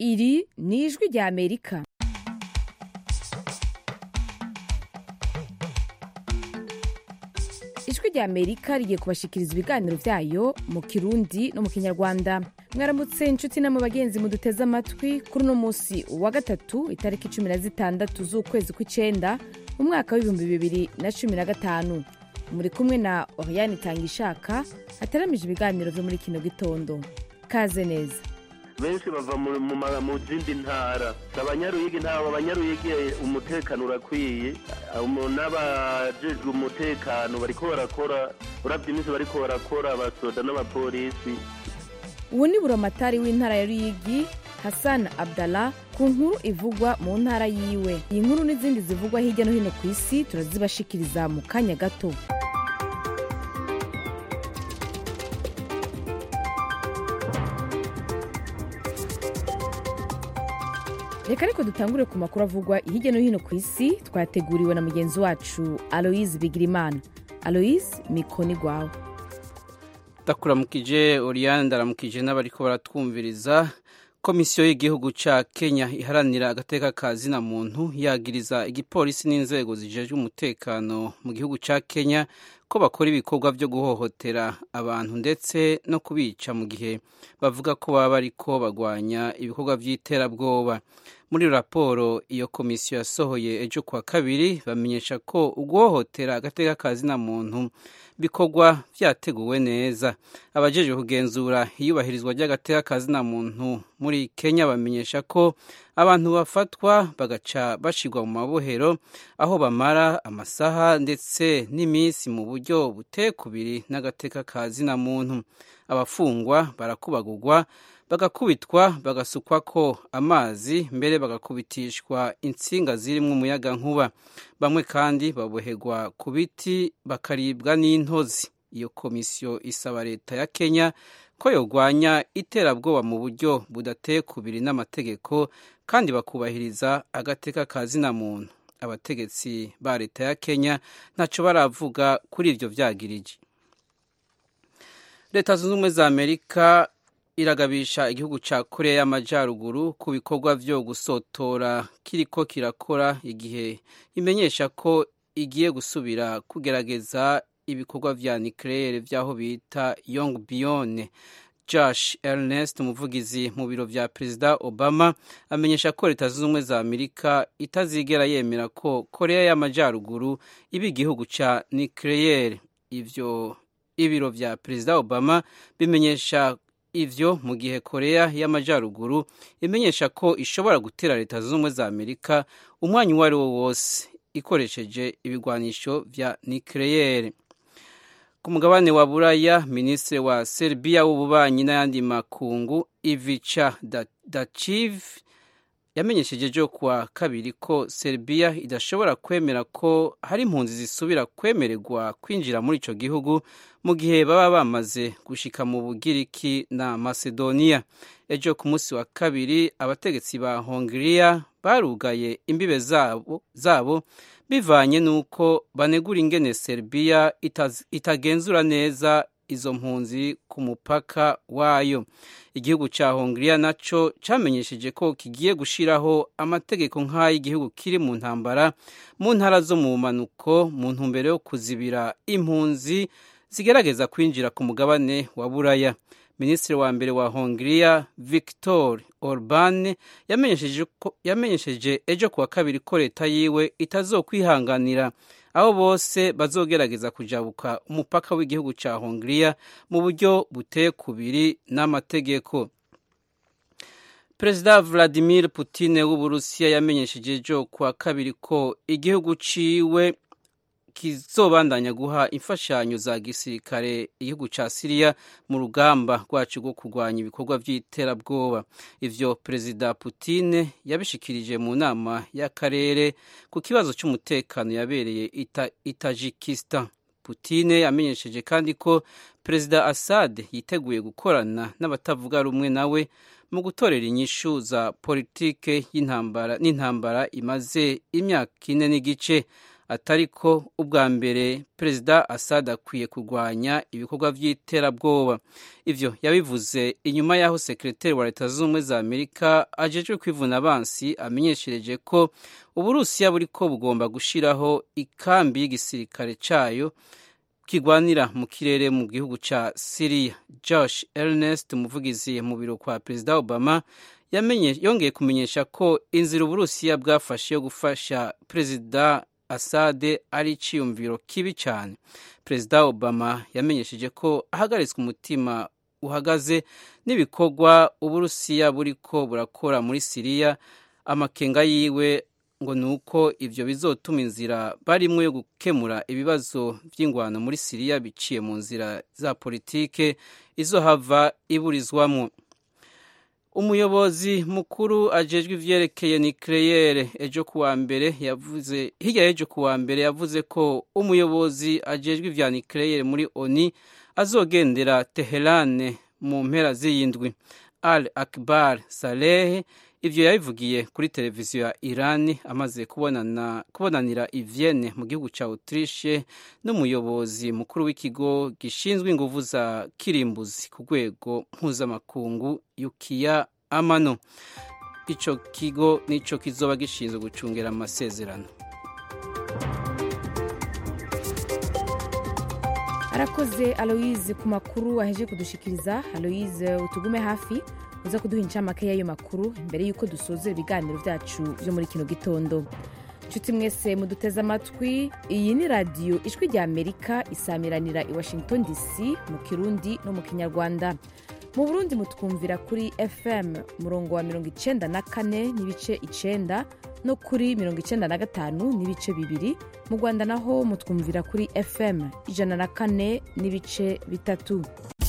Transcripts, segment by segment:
Iri ni ijwi rya Amerika. Ijwi rya Amerika rigiye kubashikiriza ibiganiro vyayo mu Kirundi no mu Kinyarwanda. Mwaramutse inshuti namwe bagenzi muduteze amatwi kuri uno musi wa gatatu itariki 16 z'ukwezi kw'icenda mu mwaka w'2015. Muri kumwe na Oriane Tangishaka ataramije ibiganiro vyo muri kino gitondo. Kaze neza. Benshi bava mu zindi ntara, abanyaruyigi ntabo abanyaruyigi umutekano urakwiye, n'abajejwe umutekano bariko barakora, uravye iminsi bariko barakora abasoda n'abapolisi. Uwo ni buramatari w'intara ya Ruyigi Hassan Abdallah ku nkuru ivugwa mu ntara yiwe. Iyi nkuru n'izindi zivugwa hirya no hino ku isi turazibashikiriza mu kanya gato. Reka ariko dutangure ku makuru avugwa hirya no hino ku isi twateguriwe na mugenzi wacu Aloise Bigirimana. Aloise, mikoni gwawe. Ndakuramukije Oriane, ndaramukije n'abariko baratwumviriza. Komisiyo y'igihugu ca Kenya iharanira agateka ka zina muntu yagiriza igipolisi n'inzego zijejwe umutekano mu gihugu ca Kenya ko bakora ibikorwa vyo guhohotera abantu ndetse no kubica mu gihe bavuga ko baba bariko bagwanya ibikorwa vy'iterabwoba. Muri raporo iyo komisiyo yasohoye ejo kwa kabiri bamenyesha ko uguhohotera agateka ka zina muntu bikorwa vyateguwe neza. Abajejwe kugenzura iyubahirizwa ry'agateka ka zina muntu muri Kenya bamenyesha ko abantu bafatwa bagaca bashirwa mu mabohero aho bamara amasaha ndetse n'iminsi mu buryo butekubiri n'agateka ka zina muntu. Abafungwa barakubagurwa, bagakubitwa, bagasukwako amazi, mbere bagakubitishwa intsinga zirimwo umuyaga nkuba. Bamwe kandi baboherwa ku biti bakaribwa n'intozi. Iyo komisiyo isaba leta ya Kenya ko yogwanya iterabwoba mu buryo budatekubiri n'amategeko kandi bakubahiriza agateka ka zina muntu. Abategetsi ba leta ya Kenya ntaco baravuga kuri ivyo vyagirije. Leta Zunze Ubumwe za Amerika iragabisha igihugu ca Korea y'Amajaruguru ku bikorwa vyo gusotora kiriko kirakora igihe imenyesha ko igiye gusubira kugerageza ibikorwa vya nucleaire vyaho bita Yongbyon. Josh Ernest, umuvugizi mu biro vya Perezida Obama, amenyesha ko Leta Zunze Ubumwe za Amerika itazigera yemera ko Korea y'Amajaruguru iba igihugu ca nucleaire. Ivyo ibiro vya Perezida Obama bimenyesha ivyo mu gihe Korea y'Amajaruguru imenyesha ko ishobora gutera Leta Zunze Ubumwe za Amerika umwanya uwo ari wo wose ikoresheje ibigwanisho vya nucleaire. Ku mugabane wa Buraya, Minisitiri wa Serbia w'ububanyi n'ayandi makungu Ivica Dačić yamenyesheje ejo kuwa kabiri ko Serbia idashobora kwemera ko hari impunzi zisubira kwemererwa kwinjira muri ico gihugu mu gihe baba bamaze gushika mu Bugiriki na Macedonia. Ejo ku munsi wa kabiri abategetsi ba Hongria barugaye imbibe zabo bivanye nuko banegura ingene Serbia itagenzura neza izo mpunzi ku mupaka wayo. Igihugu ca Hongria naco camenyesheje ko kigiye gushiraho amategeko nk'ay'igihugu kiri mu ntambara mu ntara zo mu manuko mu ntumbero yo kuzibira impunzi zigerageza kwinjira ku mugabane wa Buraya. Minisitiri wa mbere wa Hongria Viktor Orban yamenyesheje ejo kuwa kabiri ko leta yiwe itazokwihanganira abo bose bazogerageza kujabuka umupaka w'igihugu ca Hongria mu buryo butekubiri n'amategeko. Perezida Vladimir Putin w'Uburusiya yamenyesheje ejo kuwa kabiri ko igihugu ciwe kizobandanya guha imfashanyo za gisirikare igihugu ca Syria mu rugamba rwacu rwo kurwanya ibikorwa vy'iterabwoba. Ivyo Perezida Putin yabishikirije mu nama y'akarere ku kibazo c'umutekano yabereye i Tajikistan. Putin yamenyesheje kandi ko Perezida Assad yiteguye gukorana n'abatavuga rumwe nawe mu gutorera inyishu za politike y'intambara imaze imyaka 4 n'igice. atariko ubwa mbere Perezida Assad akwiye kurwanya ibikorwa by'iterabwoba. Ivyo yabivuze inyuma y'aho sekreteri wa Leta Zunze Ubumwe za Amerika ajejwe kwivuna abansi amenyeshereje ko Uburusiya buriko bugomba gushiraho ikambi y'igisirikare cayo kigwanira mu kirere mu gihugu ca Syria. Josh Earnest, umuvugizi mu biro kwa Perezida Obama, yongeye kumenyesha ko inzira Uburusiya bwafashe yo gufasha Perezida Assad ari iciyumviro kibi cyane. Perezida Obama yamenyesheje ko ahagaritswe umutima uhagaze n'ibikorwa Uburusiya buriko burakora muri Syria. Amakenga yiwe ngo nuko ivyo bizotuma inzira barimwe yo gukemura ibibazo vy'ingwano muri Syria biciye mu nzira za politike izohava iburizwamwo. Umuyobozi mukuru ajejwe ivyerekeye nucleaire ejo kuwa mbere yavuze ko umuyobozi ajejwe ivya nucleaire muri ONU azogendera Teheran mu mpera z'iyindwi. Al Akbar Saleh ivyo yabivugiye kuri televiziyo ya Iran amaze kubonanira i Vienne mu gihugu ca Autriche n'umuyobozi mukuru w'ikigo gishinzwe inguvu za kirimbuzi ku rwego mpuzamakungu Yukiya Amano. Ico kigo nico kizoba gishinzwe gucungera amasezerano. Arakoze Aloise ku makuru aheje kudushikiriza. Aloise, utugume hafi uza kuduha incamake y'ayo makuru mbere yuko dusoza ibiganiro vyacu vyo muri kino gitondo. Nshuti mwese muduteze amatwi, iyi ni radio Ijwi rya Amerika isamiranira i Washington DC mu Kirundi no mu Kinyarwanda. Mu Burundi mutwumvira kuri FM murongo wa 94 n'ibice 9 no kuri 95 n'ibice 2. Mu Rwanda naho mutwumvira kuri FM 104 n'ibice 3.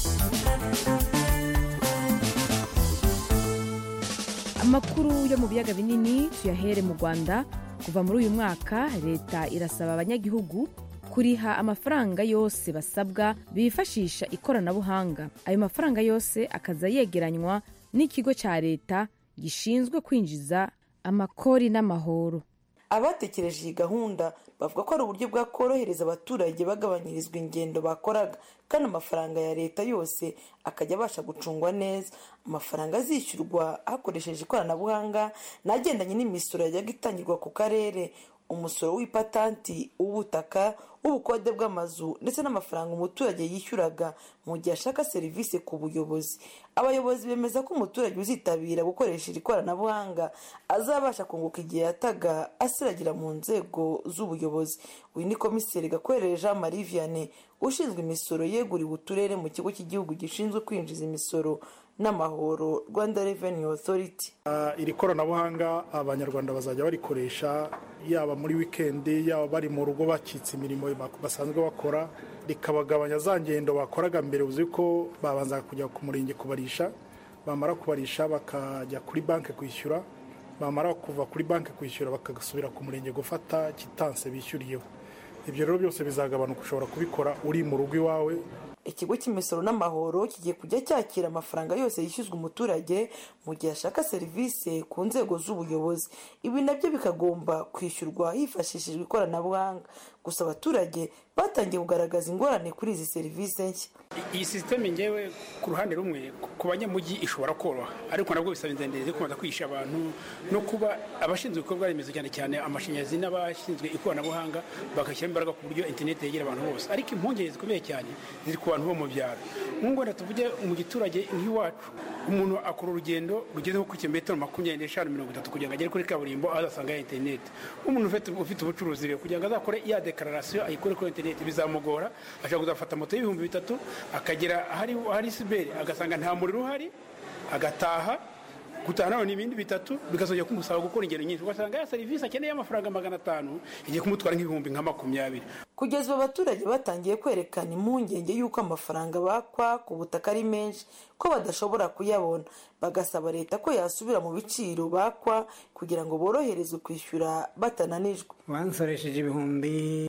Amakuru yo mu biyaga binini tuyahere mu Rwanda. Kuva muri uyu mwaka leta irasaba abanyagihugu kuriha amafaranga yose basabwa bifashisha ikoranabuhanga. Ayo mafaranga yose akaza yegeranywa n'ikigo cya leta gishinzwe kwinjiza amakori n'amahoro. Abatekereje iyi gahunda bavuga ko ari uburyo bwa korohereza abaturage bagabanyirizwa ingendo bakoraga, kandi amafaranga ya leta yose akajya abasha gucungwa neza. Amafaranga azishyurwa hakoresheje ikoranabuhanga nagendanye n'imisoro yajyaga itangirwa ku karere, umusoro w'ipatanti, ubutaka, ubukode bw'amazu ndetse n'amafaranga umuturage yishyuraga mu gihe ashaka serivisi ku buyobozi. Abayobozi bemeza ko umuturage uzitabira gukoresha ikoranabuhanga azabasha kunguka igihe yataga asiragira mu nzego z'ubuyobozi. Uyu ni Komiseri Gakwerere Jean Marie Vianney ushinzwe imisoro yeguriwe uturere mu kigo cy'igihugu gishinzwe kwinjiza imisoro n'amahoro, Rwanda Revenue Authority. Iri koranabuhanga abanyarwanda bazajya barikoresha yaba muri weekend, yaba bari mu rugo bakitse imirimo basanzwe bakora, rikabagabanya za ngendo bakoraga mbere. Uzi ko babanza kujya ku murenge kubarisha, bamara kubarisha bakajya kuri banki kwishyura, bamara kuva kuri banki kwishyura bakagasubira ku murenge gufata kitanse bishyuriyeho. Ibyo rero byose bizagabanuka, ushobora kubikora uri mu rugo iwawe. Ikigo cy'imisoro n'amahoro kigiye kujya cyakira amafaranga yose yishyuzwa umuturage mu gihe ashaka serivisi ku nzego z'ubuyobozi. Ibi nabyo bikagomba kwishyurwa hifashishijwe ikoranabuhanga. Gusa abaturage batangiye kugaragaza ingorane kuri izi serivisi nshya. Iyi systeme ngewe ku ruhande rumwe ku banyamujyi ishobora koroha, ariko nabwo bisaba inzendere zo kubanza kwisha abantu no kuba abashinzwe ibikorwa remezo cyane cyane amashanyarazi n'abashinzwe ikoranabuhanga bagashyira imbaraga ku buryo internet yegera abantu bose. Ariko impungenge zikomeye cyane ziri ku bantu bo mu byaro. Ngo tuvuge mu giturage nk'iwacu, umuntu akora urugendo rugezeho ku kilometero 25-30 kugira ngo agere kuri kaburimbo azasanga internet. Umuntu ufite ubucuruzi rero kugira ngo azakore ya declaration ayikore kuri internet bizamugora. Ashaka kuzafata moto y'ibihumbi 3 akagera hari siberi agasanga nta muriro uhari, agataha gutana n'ibindi bitatu bikazojya kumusaba gukora ingendo nyinshi, ugasanga ya serivisi akeneye amafaranga 500 igiye kumutwara nk'ibihumbi 20. Kugeza abaturage batangiye kwerekana impungenge y'uko amafaranga bakwa ku butaka ari menshi, ko badashobora kuyabona. Bagasaba leta ko yasubira mu biciro bakwa kugira ngo boroherezwe kwishyura batananijwe. Bansoresheje ibihumbi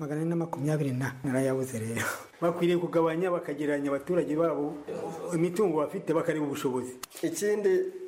420 narayabuze rero. Bakwiriye kugabanya bakageranya abaturage babo imitungo bafite bakareba ubushobozi. Ikindi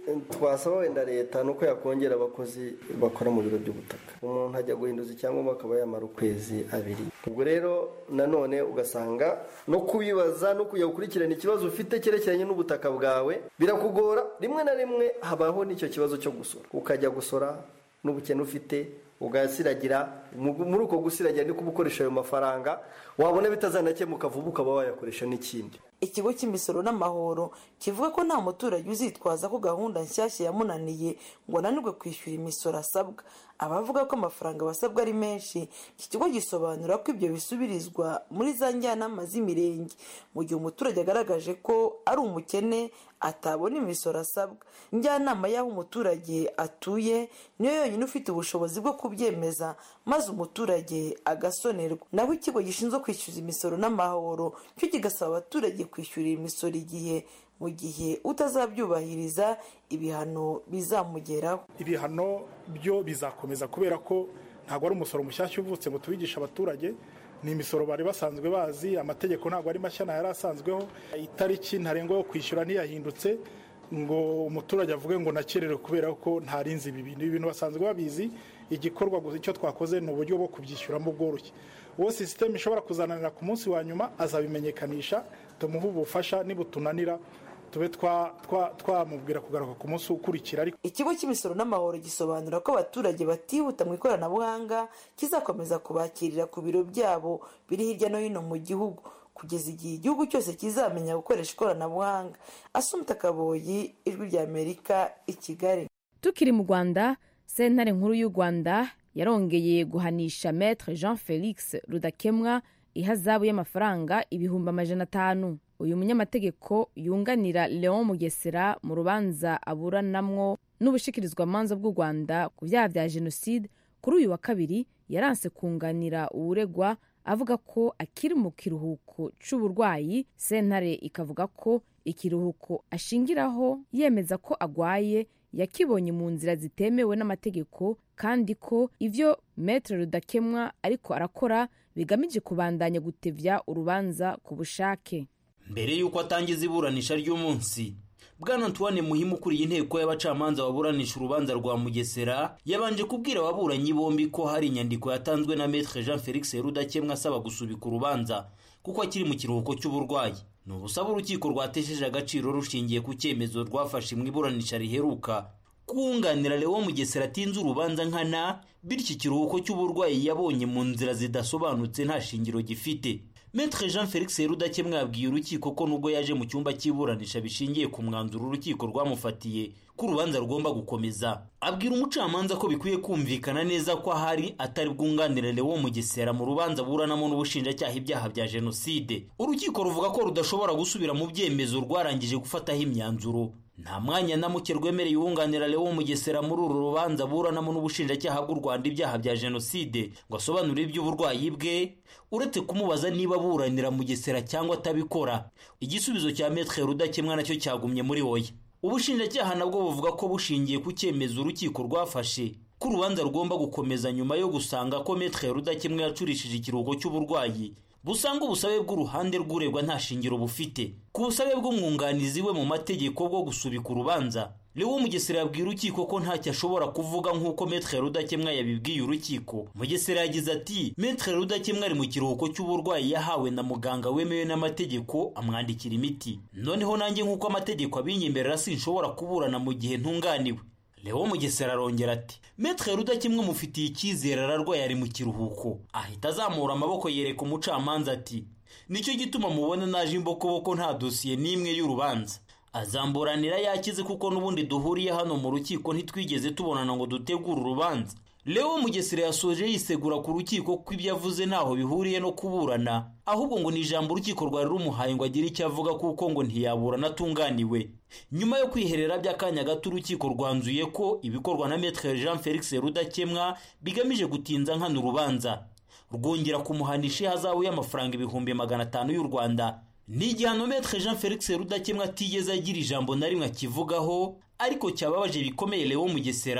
twasaba wenda leta nuko yakongera abakozi bakora mu biro by'ubutaka. Umuntu ajya guhinduza icyangombwa akaba yamara ukwezi 2. Ubwo rero nanone ugasanga no kubibaza no kujya gukurikirana ikibazo ufite cyerekeranye n'ubutaka bwawe birakugora. Rimwe na rimwe habaho n'icyo kibazo cyo gusora, ukajya gusora n'ubukene ufite ugasiragira. Muri uko gusiragira ni kubukoresha ayo mafaranga wabona bitazanakemuka vuba ukaba wayakoresha n'ikindi. Ikigo cy'imisoro n'amahoro kivuga ko nta muturage uzitwaza ko gahunda nshyashya yamunaniye ngo ananirwe kwishyura imisoro asabwa. Abavuga ko amafaranga basabwa ari menshi, iki kigo gisobanura ko ibyo bisubirizwa muri za njyanama z'imirenge mu gihe umuturage agaragaje ko ari umukene atabona imisoro asabwa. Njyanama y'aho umuturage atuye niyo yonyine ufite ubushobozi bwo kubyemeza maze umuturage agasonerwa. Naho ikigo gishinzwe kwishyuza imisoro n'amahoro cyo kigasaba abaturage kwishyura imisoro igihe, mu gihe utazabyubahiriza ibihano bizamugeraho. Ibihano byo bizakomeza kubera ko ntabwo ari umusoro mushyashya uvutse ngo tubigishe abaturage. Ni imisoro bari basanzwe bazi, amategeko ntabwo ari mashya yari asanzweho. Itariki ntarengwa yo kwishyura ntiyahindutse ngo umuturage avuge ngo nakererewe kubera ko ntarinzi ibi bintu. Ibintu basanzwe babizi. Igikorwa gusa icyo twakoze ni uburyo bwo kubyishyuramo bworoshye. Uwo system ishobora kuzananira ku munsi wa nyuma azabimenyekanisha, tumuha ubufasha, nibutunanira tube twamubwira kugaruka ku munsi ukurikira. Ariko ikigo cy'imisoro n'amahoro gisobanura ko abaturage batihuta mu ikoranabuhanga kizakomeza kubakirira ku biro byabo biri hirya no hino mu gihugu kugeza igihe igihugu cyose kizamenya gukoresha ikoranabuhanga. Asumta Kaboyi, Ijwi ry'Amerika, i Kigali. Tukiri mu Rwanda, sentare nkuru y'u Rwanda yarongeye guhanisha Maître Jean Felix Rudakemwa ihazabu y'amafaranga 500,000. Uyu munyamategeko yunganira Leon Mugesera mu rubanza aburanamwo n'ubushikirizwamanza bw'u Rwanda ku byaha bya jenoside, kuri uyu wa kabiri yaranse kunganira uregwa avuga ko akiri mu kiruhuko c'uburwayi. Sentare ikavuga ko ikiruhuko ashingiraho yemeza ko agwaye yakibonye mu nzira zitemewe n'amategeko kandi ko ivyo Maître Rudakemwa ariko arakora bigamije kubandanya gutevya urubanza ku bushake. Mbere yuko atangiza iburanisha ry'umunsi, Bwana Antoine Muhimu ukuriye inteko y'abacamanza baburanisha urubanza rwa Mugesera yabanje kubwira ababuranyi bombi ko hari inyandiko yatanzwe na Maître Jean Felix Rudakemwa asaba gusubika urubanza kuko akiri mu kiruhuko cy'uburwayi. Ni ubusaba urukiko rwatesheje agaciro rushingiye ku cyemezo rwafashe mu iburanisha riheruka kunganira Leon Mugesera atinze urubanza nkana, bityo ikiruhuko cy'uburwayi yabonye mu nzira zidasobanutse nta shingiro gifite. Maître Jean Felix Rudakemwa yabwiye urukiko ko nubwo yaje mu cyumba cy'iburanisha bishingiye ku mwanzuro urukiko rwamufatiye ko urubanza rugomba gukomeza. Abwira umucamanza ko bikwiye kumvikana neza ko ahari atari bwunganire Leon Mugesera mu rubanza buranamo n'ubushinjacyaha ibyaha bya jenoside. Urukiko ruvuga ko rudashobora gusubira mu byemezo rwarangije gufataho imyanzuro. Nta mwanya na muke rwemereye uwunganira Leon Mugesera muri uru rubanza buranamo n'ubushinjacyaha bw'u Rwanda ibyaha bya jenoside ngo asobanure iby'uburwayi bwe, uretse kumubaza niba buranira Mugesera cyangwa atabikora. Igisubizo cya Maître Rudakemwa nacyo cyagumye muri oya. Ubushinjacyaha nabwo buvuga ko bushingiye ku cyemezo urukiko rwafashe ko urubanza rugomba gukomeza nyuma yo gusanga ko Maître Rudakemwa yacurishije ikiruhuko cy'uburwayi, busanga ubusabe bw'uruhande rw'uregwa nta shingiro bufite. Ku busabe bw'umwunganizi we mu mategeko bwo gusubika urubanza, Leon Mugesera yabwiye urukiko ko ntacyo ashobora kuvuga nk'uko Maître Rudakemwa yabibwiye urukiko. Mugesera yagize ati Maître Rudakemwa ari mu kiruhuko cy'uburwayi yahawe na muganga wemewe n'amategeko amwandikira imiti. Noneho nanjye nk'uko amategeko abinyemerera sinshobora kuburana mu gihe ntunganiwe. Leon Mugesera arongera ati Maître Rudakemwa mufitiye icyizere ararwaye ari mu kiruhuko. Ahita azamura amaboko yereka umucamanza ati nicyo gituma mubona naje imbokoboko nta dosiye n'imwe y'urubanza. Azamburanira yakize kuko n'ubundi duhuriye hano mu rukiko ntitwigeze tubonana ngo dutegure urubanza. Leon Mugesera yasoje yisegura ku rukiko ko ibyo yavuze ntaho bihuriye no kuburana, ahubwo ngo ni ijambo urukiko rwari rumuhaye ngo agire icyo avuga kuko ngo ntiyaburana atunganiwe. Nyuma yo kwiherera by'akanya gato urukiko rwanzuye ko ibikorwa na Maître Jean Felix Rudakemwa bigamije gutinza nkana urubanza, rwongera kumuhanisha ihazabu y'amafaranga 500,000 y'u Rwanda. Ni igihano Maître Jean Felix Rudakemwa atigeze agira ijambo na rimwe akivugaho, ariko cyababaje bikomeye Leon Mugesera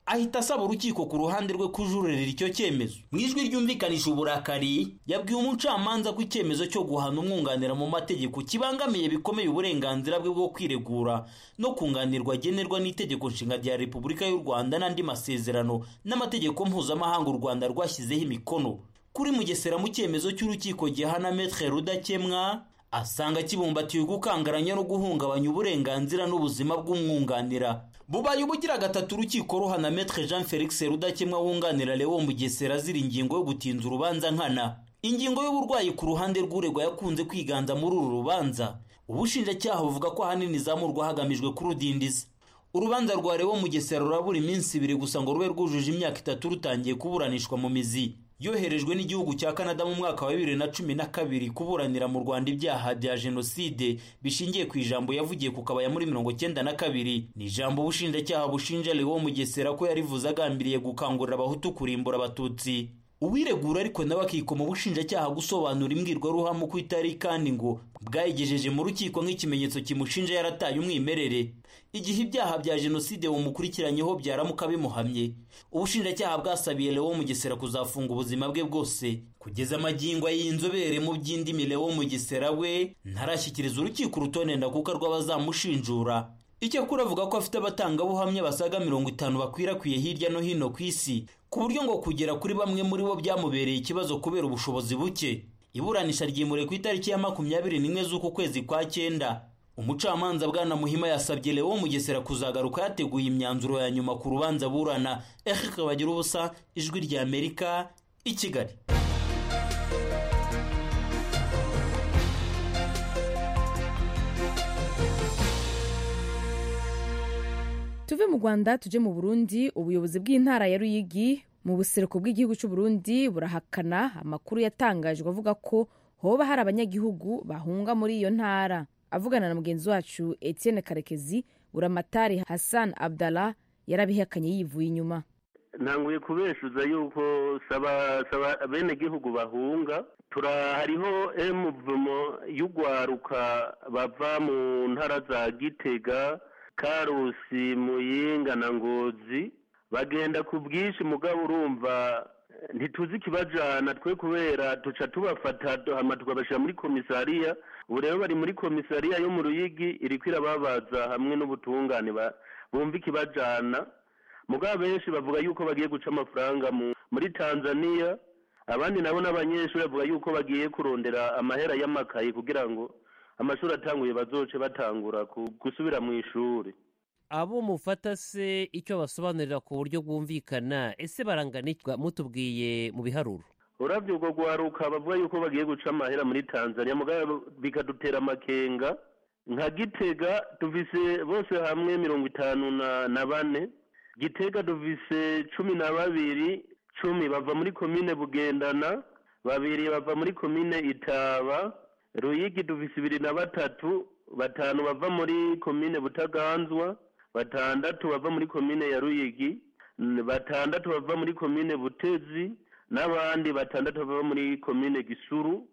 ahita asaba urukiko ku ruhande rwe kujurira icyo cyemezo. Mu ijwi ryumvikanisha uburakari yabwiye umucamanza ko icyemezo cyo guhana umwunganira mu mategeko kibangamiye bikomeye uburenganzira bwe bwo kwiregura no kunganirwa agenerwa n'itegeko nshinga rya Repubulika y'u Rwanda n'andi masezerano n'amategeko mpuzamahanga u Rwanda rwashyizeho imikono. Kuri Mugesera mu cyemezo cy'urukiko gihana Maître Rudakemwa asanga kibumbatiye gukangaranya no guhungabanya uburenganzira n'ubuzima bw'umwunganira. Bubaye ubugira gatatu urukiko ruhana Maître Jean Felix Rudakemwa wunganira Léon Mugesera ziri ingingo yo gutinza urubanza nkana. Ingingo y'uburwayi ku ruhande rw'uregwa yakunze kwiganza muri uru rubanza. Ubushinjacyaha buvuga ko ahanini zamurwa hagamijwe kurudindiza. Urubanza rwa Léon Mugesera rurabura iminsi 2 gusa ngo rube rwujuje imyaka 3 rutangiye kuburanishwa mu mizi. Yoherejwe n'igihugu cya Canada mu mwaka wa 2012 kuburanira mu Rwanda ibyaha bya genocide bishingiye ku ijambo yavugiye ku kabaya muri 1992. Ni ijambo ubushinjacyaha bushinja Léon Mugesera ko yarivuze agambiriye gukangurira abahutu kurimbura abatutsi. Uwiregura ariko nawe akikoma ubushinjacyaha gusobanura imbwirwaruhame ku itari kandi ngo bwayigejeje mu rukiko nk'ikimenyetso kimushinja yarataye umwimerere. Igihe ibyaha bya genocide umukurikiranyeho byaramuka bimuhamye, ubushinjacyaha bwasabiye Léon Mugesera kuzafunga ubuzima bwe bwose. Kugeza amagingo y'inzobere mu by'indimi Léon Mugesera we ntarashyikiriza urukiko urutonde ndakuka rw'abazamushinjura. Icyakora avuga ko afite abatangabuhamya basaga 50 bakwirakwiye hirya no hino ku isi, ku buryo ngo kugera kuri bamwe muri bo byamubereye ikibazo kubera ubushobozi buke. Iburanisha ryimuriwe ku itariki ya 21 z'uku kwezi kwa 9. Umucamanza Bwana Muhima yasabye Léon Mugesera kuzagaruka yateguye imyanzuro ya nyuma ku rubanza burana. Eric Bagirubusa, Ijwi rya Amerika, i Kigali. Tuve mu Rwanda tuje mu Burundi. Ubuyobozi bw'intara ya Ruyigi mu buseruko bw'igihugu cy'u Burundi burahakana amakuru yatangajwe avuga ko hoba hari abanyagihugu bahunga muri iyo ntara. Avugana na mugenzi wacu Etienne Karekezi, Buramatari Hassan Abdallah yarabihakanye yivuye inyuma. Ntanguye kubeshuza yuko saba bene gihugu bahunga. Hariho emuvumo y'ugwaruka bava mu ntara za Gitega, Karusi, Muyinga na Ngozi, bagenda ku bwinshi mugabo urumva ntituzi kibajana twe kubera tuca tubafata hama tukabashira muri komisariya. Ubu rero bari muri komisariya yo mu Ruyigi iri kwirababaza hamwe n'ubutungane bumva ikibajana. Mugabo benshi bavuga yuko bagiye guca amafaranga muri Tanzania, abandi nabo n'abanyeshuri bavuga yuko bagiye kurondera amahera y'amakaye kugira ngo amashuri atanguye bazoce batangura gusubira mu ishuri. Abo mufata se icyo basobanurira ku buryo bwumvikana, ese baranganikwa mutubwiye mu biharuro? Uravye ubwo gwaruka bavuga yuko bagiye guca amahera muri Tanzania, mugabo bikadutera amakenga. Nka Gitega tuvise bose hamwe 54, Gitega duvise 12, 10 bava muri komine Bugendana, 2 bava muri komine Itaba. Ruyigi duvise 23, 5 bava muri komine Butaganzwa, 6 bava muri komine ya Ruyigi, 6 bava muri komine Butezi, n'abandi 6 bava muri komine Gisuru.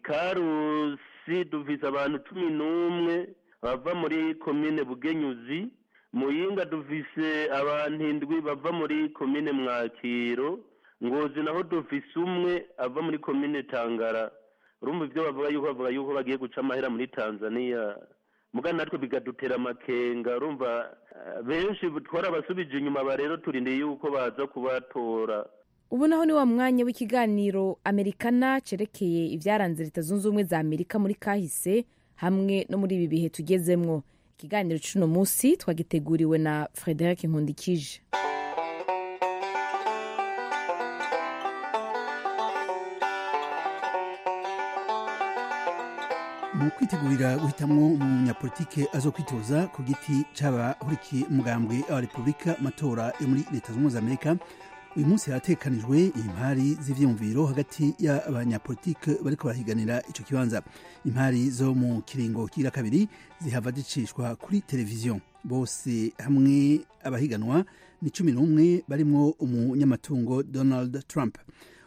Ikarusi duvise abantu 11 bava muri komine Bugenyuzi. Muyinga duvise abantu 7 bava muri komine Mwakiro. Ngozi naho duvise 1 ava muri komine Tangara. Urumva ibyo bavuga yuko bagiye guca amahera muri Tanzania, mugana natwe bigadutera amakenga. Urumva benshi twarabasubije inyuma, barero turindeye yuko baza kubatora. Ubu naho ni wa mwanya w'ikiganiro Amerikana cerekeye ibyaranze Leta Zunze Ubumwe za Amerika muri kahise hamwe no muri ibi bihe tugezemwo. Ikiganiro cy'uno munsi twagiteguriwe na Frederic Nkundikije. Mu kwitegurira guhitamwo umunyapolitike azokwitoza ku giti c'abahurikiye umugambwe wa Repubulika matora yo muri Leta Zunze Ubumwe za Amerika, uyu munsi haratekanijwe impari z'ivyumviro hagati y'abanyapolitike bariko barahiganira ico kibanza. Impari zo mu kiringo kira kabiri zihava zicishwa kuri televiziyo. Bose hamwe abahiganwa ni 11 barimwo umunyamatungo Donald Trump.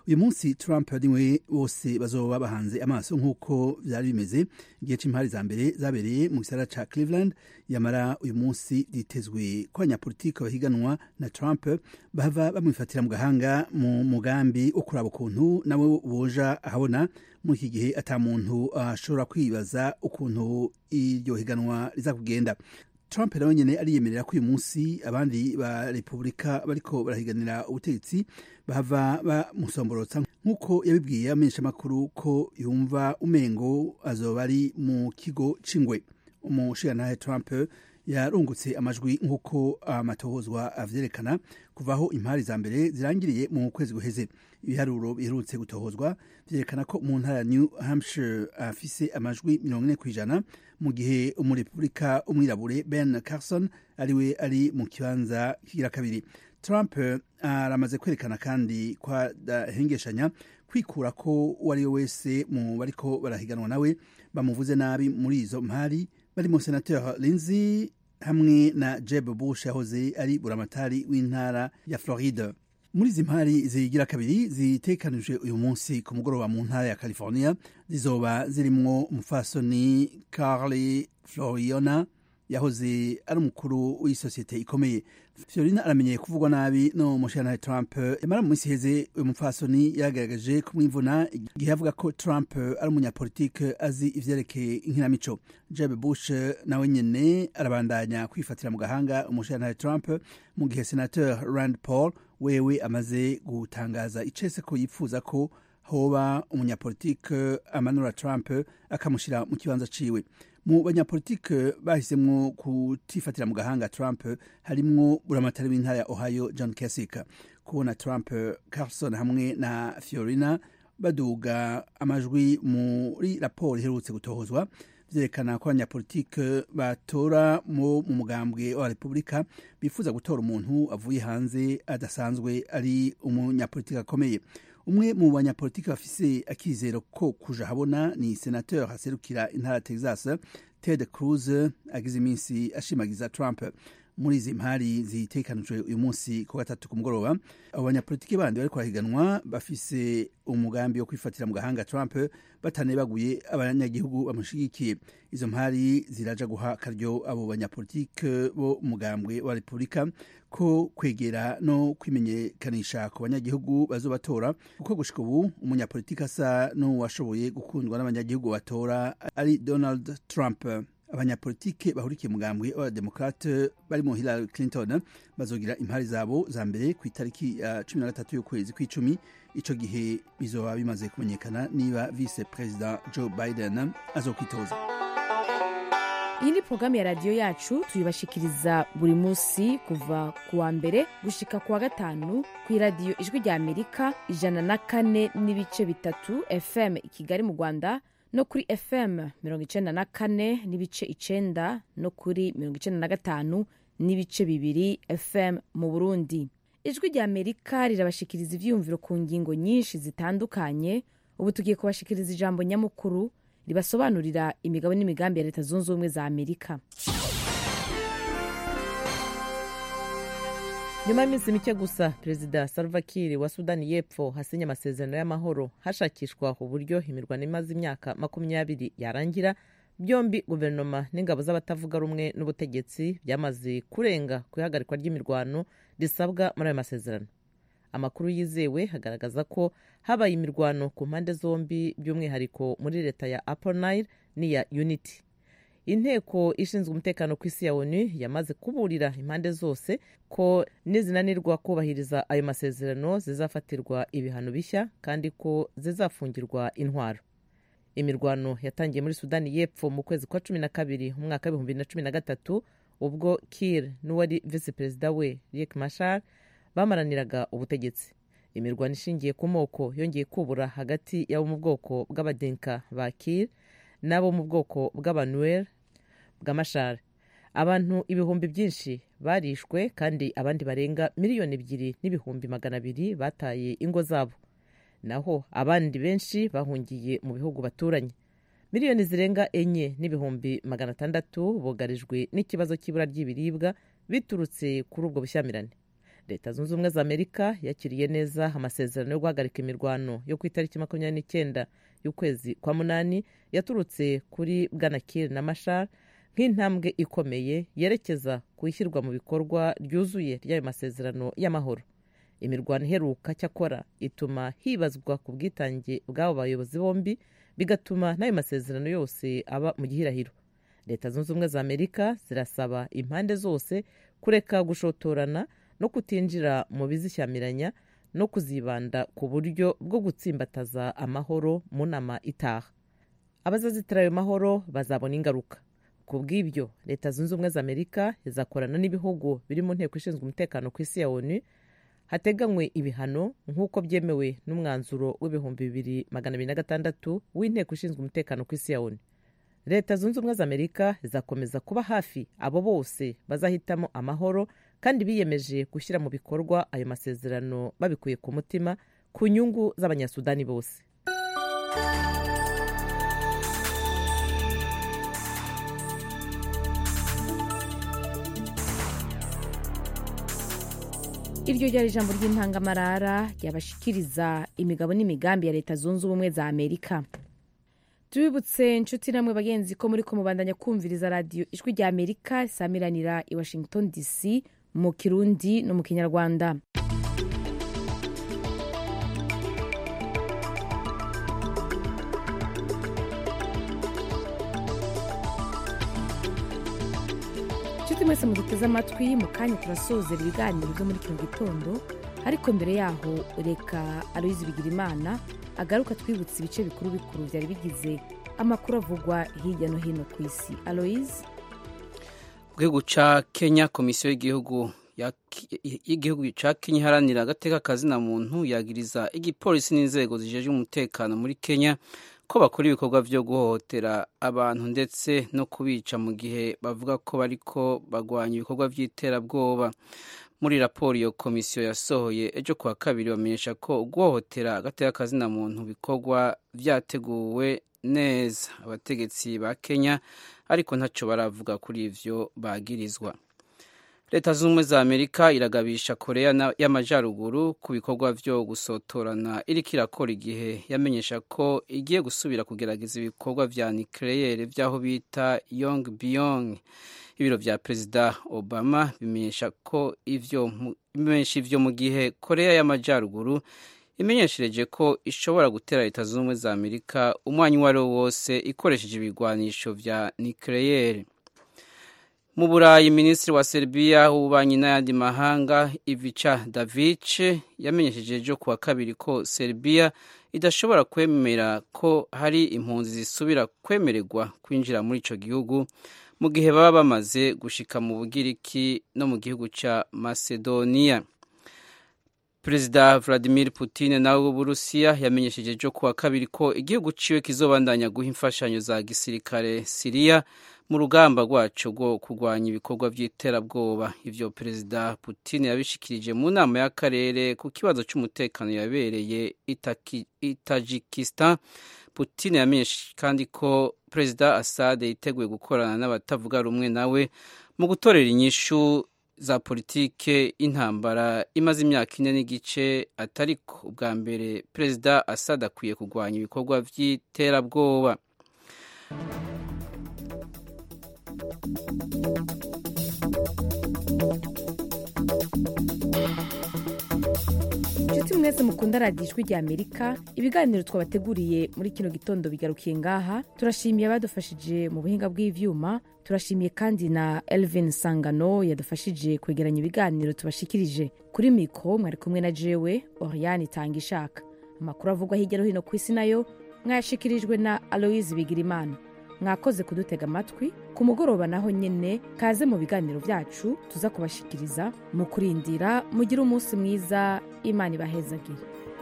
uyu munsi Trump niwe bose bazoba bahanze amaso nk'uko vyari bimeze igihe c'impari za mbere zabereye mu gisagara ca Cleveland. Yamara uyu munsi ditezwe ko abanyapolitiki bahiganwa na Trump bahava bamwifatira mu gahanga mu mugambi wo kuraba ukuntu nawe boja ahabona muri iki gihe ata muntu ashobora kwibaza ukuntu iryo higanwa riza kugenda. Trump nawe nyene ariyemerera ko uyu munsi abandi ba Republika bariko barahiganira ubutegetsi bahava bamusomborotsa nk'uko yabibwiye amenyeshamakuru ko yumva umengo azoba ari mu kigo c'ingwe. Umushirantahe Trump yarungutse amajwi nk'uko amatohozwa avyerekana kuvaho impari za mbere zirangiriye mu kwezi guheze. Ibiharuro biherutse gutohozwa vyerekana ko mu ntara ya New Hampshire afise amajwi 40% mu gihe umurepublika umwirabure Ben Carson ariwe ari mu kibanza kigira kabiri. Trump aramaze kwerekana kandi kwa dahengeshanya kwikura ko uwari we wese mu bariko barahiganwa nawe bamuvuze nabi muri izo mpari barimo Senateur Lindsey hamwe na Jeb Bush yahoze ari buramatari w'intara ya Florida. Muri izi mpari zigira kabiri zitekanijwe uyu munsi ku mugoroba mu ntara ya California zizoba zirimwo umufasoni Carly Fiorina yahoze ari umukuru w'isosiyete ikomeye. Fiorina aramenyeye kuvugwa nabi no mushana Trump. Emara mu minsi heze uyu mufasoni yagaragaje kumwimvuna igihe avuga ko Trump ari umunyapolitike azi ivyerekeye inkinamico. Jeb Bush nawe nyene arabandanya kwifatira mu gahanga umushana Trump mu gihe Senateur Rand Paul wewe amaze gutangaza icese ko yipfuza ko hoba umunyapolitike amanura Trump akamushira mu kibanza ciwe. Mu banyapolitike bahisemwo kutifatira mu gahanga Trump harimwo buramatari w'intara ya Ohio John Kasich. Kubona Trump, Carson hamwe na Fiorina baduga amajwi muri raporo iherutse gutohozwa vyerekana ko abanyapolitike batora mu mugambwe wa Republika bifuza gutora umuntu avuye hanze adasanzwe ari umunyapolitike akomeye. Umwe mu banyapolitiki bafise akizero ko kuja habona ni Senateur haserukira intara Texas Ted Cruz agize iminsi ashimagiza Trump. Muri izi mpari zitekanijwe uyu munsi ku gatatu ku mugoroba abo banyapolitiki bandi bariko barahiganwa bafise umugambi wo kwifatira mu gahanga Trump batanebaguye abanyagihugu bamushigikiye. Izo mpari ziraja guha karyo abo banyapolitiki bo umugambwe wa Republika ko kwegera no kwimenyekanisha ku banyagihugu bazobatora kuko gushika ubu umunyapolitiki asa no washoboye gukundwa n'abanyagihugu batora ari Donald Trump. Abanyapolitike bahurikiye mugambwe wa Democrate barimo Hillary Clinton bazogira impari zabo za mbere ku itariki ya 13 y'ukwezi kw'icumi. Ico gihe bizoba bimaze kumenyekana niba vice president Joe Biden azokwitoza. Iyi ni programu ya radio yacu tuyibashikiriza buri munsi kuva kuwa mbere gushika kuwa gatanu ku radio Ijwi rya Amerika 104.3 FM i Kigali mu Rwanda no kuri FM 94.9 no kuri 95.2 FM mu Burundi. Ijwi rya Amerika rirabashikiriza ivyumviro ku ngingo nyinshi zitandukanye. Ubu tugiye kubashikiriza ijambo nyamukuru ribasobanurira imigabo n'imigambi ya Leta Zunze Ubumwe za Amerika. Nyuma y'iminsi mike gusa Perezida Salva Kiir wa Sudani y'Epfo hasinye amasezerano y'amahoro hashakishwa uburyo imirwano imaze imyaka 20 yarangira, byombi guverinoma n'ingabo z'abatavuga rumwe n'ubutegetsi byamaze kurenga ku ihagarikwa ry'imirwano risabwa muri ayo masezerano. Amakuru yizewe hagaragaza ko habaye imirwano ku mpande zombi by'umwihariko muri leta ya Upper Nile n'iya Unity. Inteko ishinzwe umutekano ku isi ya ONU yamaze kuburira impande zose ko nizinanirwa kubahiriza ayo masezerano zizafatirwa ibihano bishya kandi ko zizafungirwa intwaro. Imirwano yatangiye muri Sudani y'Epfo mu kwezi kwa 12 mu mwaka wa 2013 ubwo Kiir n'uwari vice president we Riek Machar bamaraniraga ubutegetsi. Imirwano ishingiye ku moko yongeye kubura hagati y'abo mu bwoko bw'abadenka ba Kiir n'abo mu bwoko bw'abanuer bwa Machar. Abantu ibihumbi byinshi barishwe kandi abandi barenga 2,200,000 bataye ingo zabo. Naho abandi benshi bahungiye mu bihugu baturanye. Miliyoni zirenga 4,600,000 bogarijwe n'ikibazo cy'ibura ry'ibiribwa biturutse kuri ubwo bushyamirane. leta zunze ubumwe za amerika yakiriye neza amasezerano yo guhagarika imirwano yo ku itariki 29 y'ukwezi kwa munani yaturutse kuri bwana Kiir na Machar nk'intambwe ikomeye yerekeza ku ishyirwa mu bikorwa ryuzuye ry'ayo masezerano y'amahoro. Imirwano iheruka cyakora ituma hibazwa ku bwitange bw'abo bayobozi bombi, bigatuma n'ayo masezerano yose aba mu gihirahiro. Leta zunze ubumwe za amerika zirasaba impande zose kureka gushotorana no kutinjira mu bizishyamiranya no kuzibanda ku buryo bwo gutsimbataza amahoro mu nama itaha. Abazazitira ayo mahoro bazabona ingaruka. Ku bw'ibyo leta zunze ubumwe za amerika izakorana n'ibihugu biri mu nteko ishinzwe umutekano ku isi ya ONU hateganywe ibihano nk'uko byemewe n'umwanzuro w'ibihumbi 2026 w'inteko ishinzwe umutekano ku isi ya ONU. Leta zunze ubumwe za amerika izakomeza kuba hafi abo bose bazahitamo amahoro kandi biyemeje gushyira mu bikorwa ayo masezerano babikuye ku mutima ku nyungu z'abanyasudani bose. Iryo ryari ijambo ry'intangamarara ryabashikiriza imigabo n'imigambi ya leta zunze ubumwe za amerika. Tubibutse inshuti namwe bagenzi ko muri ko mubandanya kumviriza radio ijwi rya amerika risamiranira i Washington DC mu kirundi no mu kinyarwanda. Mwese muduteze amatwi mu kanya turasozera ibiganiro byo muri kino gitondo, ariko mbere yaho reka Aloise Bigirimana agaruka twibutse ibice bikuru byari bigize amakuru avugwa hirya no hino ku isi. Aloise. Gihugu ca Kenya, komisiyo y'igihugu ca Kenya iharanira agateka kazina muntu yagiriza igipolisi n'inzego zijeje umutekano muri Kenya ko bakora ibikorwa byo guhohotera abantu ndetse no kubica mu gihe bavuga ko bariko bagwanya ibikorwa by'iterabwoba. Muri raporo iyo komisiyo yasohoye ejo kuwa kabiri bamenyesha ko guhohotera agateka kazina muntu bikorwa vyateguwe neza. Abategetsi ba Kenya ariko ntaco baravuga kuri ivyo bagirizwa. Leta zunze ubumwe za Amerika iragabisha Korea y'Amajyaruguru ku bikorwa byo gusotorana iriko irakora igihe yamenyesha ko igiye gusubira kugerageza ibikorwa vya nucleaire vyaho bita Yongbyon. Ibiro vya Perezida Obama bimenyesha ko ivyo mu gihe Korea y'Amajyaruguru imenyeshereje ko ishobora gutera Leta zunze ubumwe za Amerika umwanya uwo ari wo wose ikoresheje ibigwanisho vya nucleaire. Mu Burayi, Minisitiri wa Serbia w'ububanyi n'ayandi mahanga Ivica Davic yamenyesheje ejo kuwa kabiri ko Serbia idashobora kwemera ko hari impunzi zisubira kwemererwa kwinjira muri ico gihugu mu gihe baba bamaze gushika mu Bugiriki no mu gihugu ca Macedonia. Perezida Vladimir Putin nawe w'Uburusiya yamenyesheje ejo kuwa kabiri ko igihugu ciwe kizobandanya guha imfashanyo za gisirikare Syria mu rugamba rwacu rwo kurwanya ibikorwa by'iterabwoba. Ivyo Perezida Putin yabishikirije mu nama y'akarere ku kibazo cy'umutekano yabereye Tajikistan. Putin yamenyesheje kandi ko Perezida Assad yiteguye gukorana n'abatavuga rumwe nawe mu gutorera inyishu za politike intambara imaze imyaka 4 n'igice, atariko ubwa mbere Perezida Assad akwiye kurwanya ibikorwa by'iterabwoba. Inshuti mwese mukunda radiyo ijwi rya Amerika, ibiganiro twabateguriye muri kino gitondo bigarukiye ngaha. Turashimiye abadufashije mu buhinga bw'ivyuma, turashimiye kandi na Elvin Sangano yadufashije kwegeranya ibiganiro tubashikirije. Kuri mikro mwari kumwe na jewe Oriane Tangishaka. Amakuru avugwa hirya no hino ku isi nayo mwashikirijwe na Aloise Bigirimana. Mwakoze kudutega amatwi. Ku mugoroba naho nyene kaze mu biganiro byacu tuza kubashikiriza. Mu kurindira mugira umunsi mwiza, Imana ibahezagire.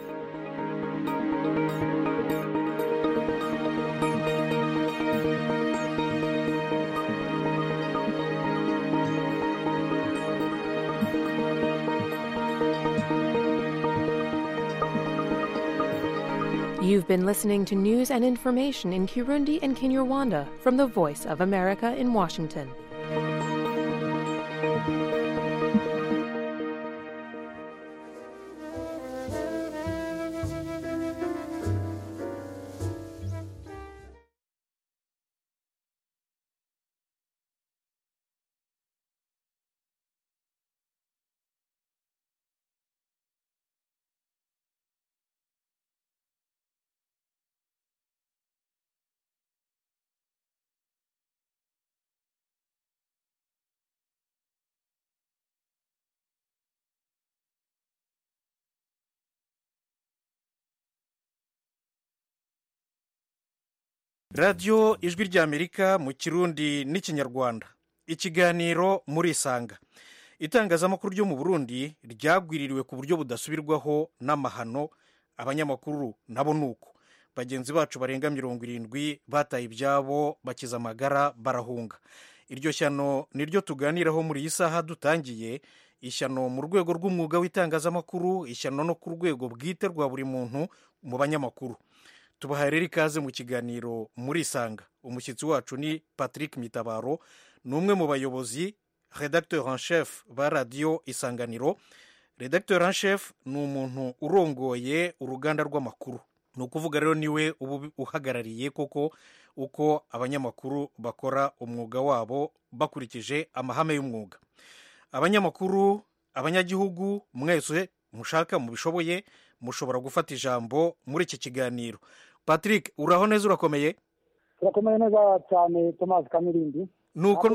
You've been listening to news and information in Kirundi and Kinyarwanda from the Voice of America in Washington. radiyo ijwi ry'amerika mu kirundi n'ikinyarwanda. Ikiganiro murisanga. Itangazamakuru ryo mu Burundi ryagwiririwe ku buryo budasubirwaho n'amahano. Abanyamakuru nabo nuko bagenzi bacu barenga 70 bataye ibyabo bakiza amagara barahunga. Iryo shyano niryo tuganiraho muri iyi saha dutangiye, ishyano mu rwego rw'umwuga w'itangazamakuru, ishyano no ku rwego bwite rwa buri muntu mu banyamakuru. Tubahaye rero ikaze mu kiganiro murisanga. Umushyitsi wacu ni Patrick Mitabaro, ni umwe mu bayobozi, redacteur en chef ba radio Isanganiro. Redacteur en chef ni umuntu urongoye uruganda rw'amakuru. Ni ukuvuga rero niwe ubu uhagarariye koko uko abanyamakuru bakora umwuga wabo bakurikije amahame y'umwuga. Abanyamakuru, abanyagihugu, mwese mushaka mubishoboye mushobora gufata ijambo muri iki kiganiro. Patrick, uraho neza, urakomeye? Turakomeye neza cyane Thomas Kamirindi. Nuko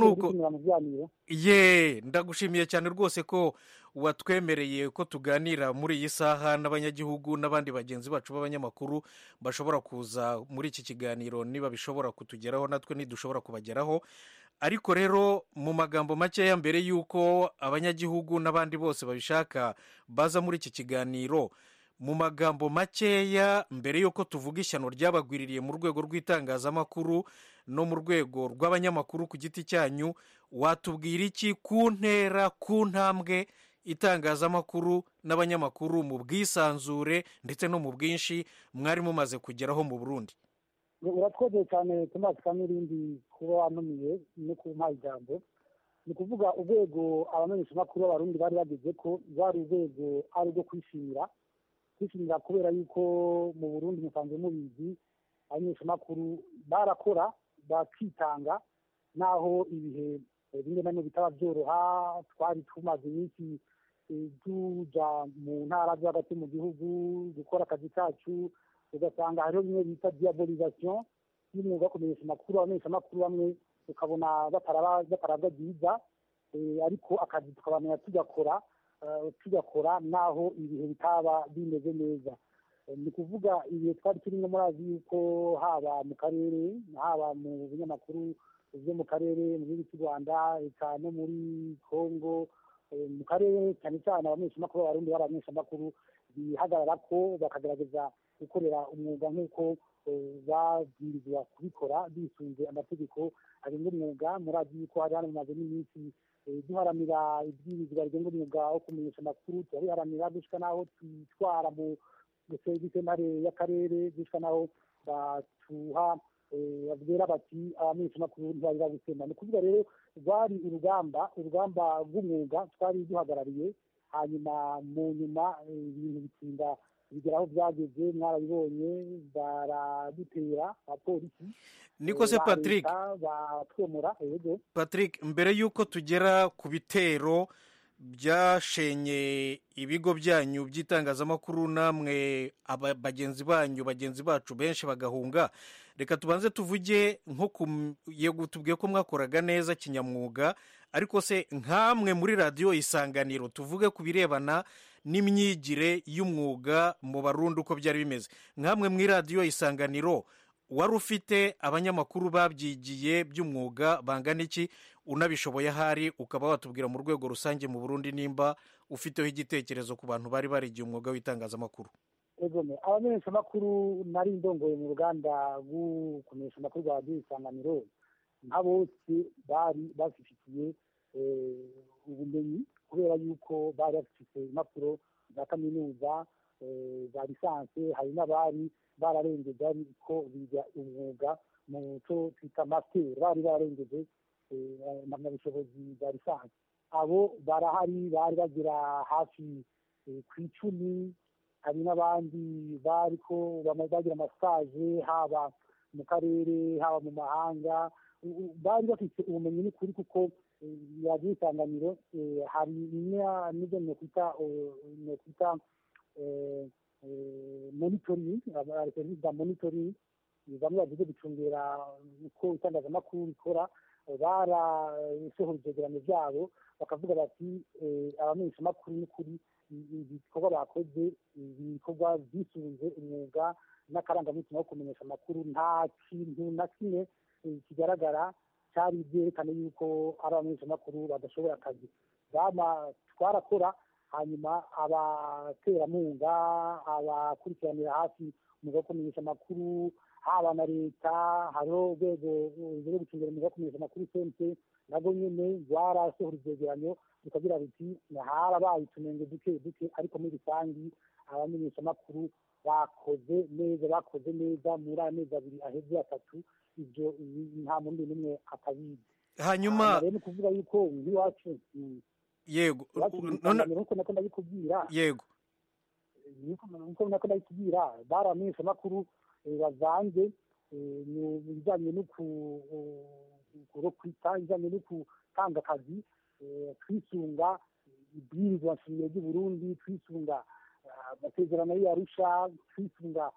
ndagushimiye cyane rwose ko watwemereye ko tuganira muri iyi saha n'abanyagihugu n'abandi bagenzi bacu b'abanyamakuru bashobora kuza muri iki kiganiro niba bishobora kutugeraho natwe ntidushobora kubageraho. Ariko rero mu magambo makeya, mbere y'uko abanyagihugu n'abandi bose babishaka baza muri iki kiganiro, mu magambo makeya, mbere y'uko tuvuga ishyano ryabagwiririye mu rwego rw'itangazamakuru no mu rwego rw'abanyamakuru ku giti cyanyu, watubwira iki ku ntera, ku ntambwe itangazamakuru n'abanyamakuru mu bwisanzure ndetse no mu bwinshi mwari mumaze kugeraho mu Burundi? Urakoze cyane Thomas Kamirindi kuba wanumiye no kumpa ijambo. Ni kuvuga urwego abamenyeshamakuru b'abarundi bari bageze ko bari urwego ari rwo kwishimira kubera yuko mu Burundi musanzwe mubizi abamenyeshamakuru barakora bakitanga, naho ibihe bimwe na bimwe bitaba byoroha. Twari tumaze iminsi tuja mu ntara zo hagati mu gihugu gukora akazi kacu, ugasanga hariho bimwe bita diabolisation y'umwuga wo kumenyesha amakuru. Abamenyeshamakuru bamwe ukabona batarabwa byiza, ariko akazi tukabamenya tugakora naho ibihe bitaba bimeze neza. Ni kuvuga ibihe twari turimo murazi yuko haba mu karere, haba mu binyamakuru byo mu karere mu gihugu cy'u Rwanda, eka no muri Congo, mu karere cyane cyane abamenyeshamakuru b'abarundi b'abamenyeshamakuru bihagarara ko bakagerageza gukorera umwuga nk'uko babwirizwa kubikora bisunze amategeko agenga umwuga. Murazi yuko hari hano mumaze n'iminsi duharanira ibwirizwa rigenga umwuga wo kumenyesha amakuru, turabiharanira gushika naho twitwara mu sentare y'akarere, gushika naho batuha babwira bati abamenyeshamakuru ntibari gusema. Ni kuvuga rero rwari urugamba rw'umwuga twari duhagarariye, hanyuma mu nyuma ibintu bitinda bigera aho byageze, mwarabibonye, baradutera abapolisi. Niko se Patrick, Patrick, mbere y'uko tugera ku bitero byashenye ibigo byanyu by'itangazamakuru, namwe bagenzi bacu benshi bagahunga, reka tubanze tuvuge nko yego tubwiye ko mwakoraga neza kinyamwuga, ariko se nkamwe muri radiyo Isanganiro tuvuge ku birebana n'imyigire y'umwuga mu Barundi uko byari bimeze. Nkamwe muri radiyo Isanganiro wari ufite abanyamakuru babyigiye by'umwuga bangana iki? Unabishoboye ahari ukaba watubwira mu rwego rusange mu Burundi nimba ufiteho igitekerezo ku bantu bari barigiye umwuga w'itangazamakuru. Abamenyeshamakuru nari ndongoye mu ruganda rw'ukumenyesha amakuru rwa radiyo Isanganiro, nka bose bari bafitiye ubumenyi kubera yuko bari bafite impapuro za kaminuza za lisanse. Hari n'abari bararengeje ariko biga umwuga mu cyo twita master, bari bararengeje impamyabushobozi za lisanse. Abo barahari, bari bagira hafi ku 10. Hari n'abandi bariko bagira amasaje haba mu karere haba mu mahanga, bari bafite ubumenyi n'ukuri kuko radiyo Isanganiro hari n'ibyo nokwita monitoring, serivisi za monitoring, bamwe bagiye gucungera uko itangazamakuru rikora. Barasohora ibyegeranyo byabo bakavuga bati abamenyeshamakuru n'ukuri ibikorwa bakoze ibikorwa byisunze umwuga n'akarangamutima ko kumenyesha amakuru nta kintu na kimwe kigaragara cyari byerekana yuko ari abamenyeshamakuru badashoboye akazi twarakora hanyuma abaterankunga abakurikiranira hafi umwuga wo kumenyesha amakuru haba na leta hariho urwego rwo gucungira umwuga wo kumenyesha amakuru cnc nabwo nyine rwarasohora ivyegeranyo bikagira biti harabaye utunenge duke duke ariko muri rusangi abamenyeshamakuru bakoze neza muri aya mezi abiri aheze atatu ibyo nta mundi n'umwe atabizi hanyuma rero ni kuvuga yuko nk'iwacu yego nuko nako ndabikubwira yego nuko nako ndabikubwira baramenyesha amakuru bavanze mu bijyanye no kurokwita bijyanye no gutanga akazi twisunga ibwirizwa nshingiro ry'u Burundi twisunga amasezerano y'Arusha twisunga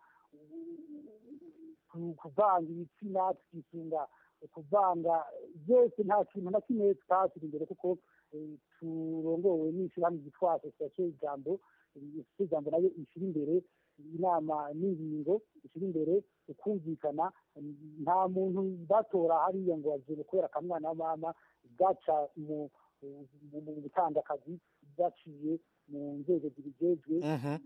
kuvanga ibitsina twisunga kuvanga byose nta kintu na kimwe tutashyira imbere kuko turongowe n'ishyirahamwe ryitwa association ijambo nayo ishyira imbere inama n'ingingo ishyira imbere ukumvikana nta muntu batora hariya ngo aje kubera akamwana wa mama gaca mu gutanga akazi byaciye mu nzego zibijejwe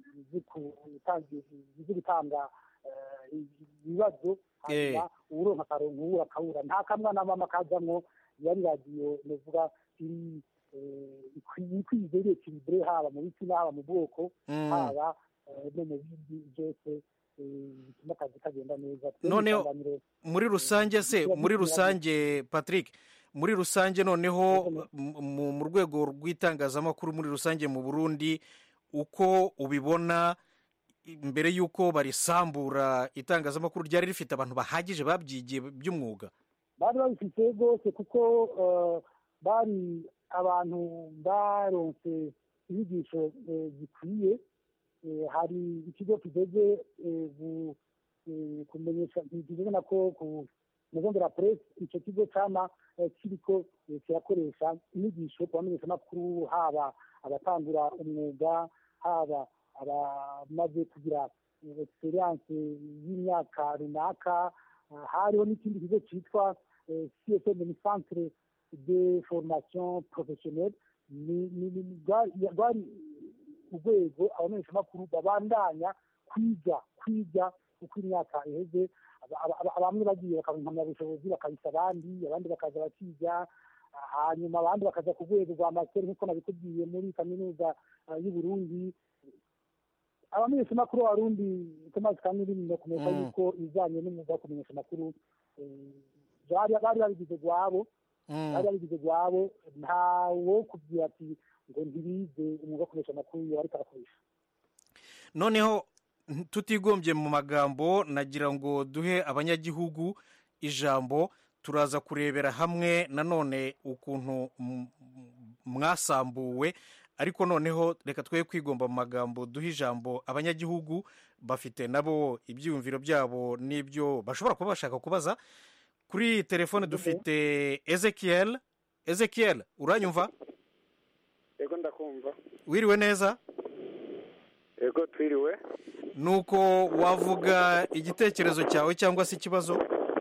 zo gutanga ibibazo hanyuma uronka akaronka uwo akabura nta kamwana wa mama kajamwo yari radiyo novuga ikwize irekiribure haba mu bitsina haba mu bwoko haba no mu bindi byose bituma akazi kagenda neza noneho muri rusange Patrick muri rusange noneho mu rwego rw'itangazamakuru muri rusange mu Burundi uko ubibona mbere y'uko barisambura itangazamakuru ryari rifite abantu bahagije babyigiye by'umwuga bari babifite rwose kuko bari abantu baronse inyigisho zikwiye hari ikigo kigeze kumenyesha kigeze nako ku mugongera press icyo kigo cyama kiriko kirakoresha inyigisho ku bamenyeshamakuru haba abatangura umwuga haba abamaze kugira experience y'imyaka runaka hariho n'ikindi kigo cyitwa CSM Centre de Formation Professionnelle rwari urwego abamenyeshamakuru babandanya kwiga uko imyaka iheze bamwe bagiye bakaba impamyabushobozi bakabisa abandi bakaza bakiga hanyuma abandi bakaza ku rwego rwa master nk'uko nabikubwiye muri kaminuza y'u Burundi abamenyeshamakuru b'abarundi Thomas Kamilini no kumenya yuko izanye n'umwuga wo kumenyesha amakuru bari babigize gwabo ntawo kubwira ati ngo ntibize umwuga wo kumenyesha amakuru ariko arakoresha noneho tutigombye mu magambo nagira ngo duhe abanyagihugu ijambo turaza kurebera hamwe nanone ukuntu mwasambuwe ariko noneho reka twe kwigomba mu magambo duhe ijambo abanyagihugu bafite nabo ibyiyumviro byabo n'ibyo bashobora kuba bashaka kubaza kuri telefone dufite Ezekiel uranyumva yego ndakumva wiriwe neza yego twiriwe nuko wavuga igitekerezo cyawe cyangwa se ikibazo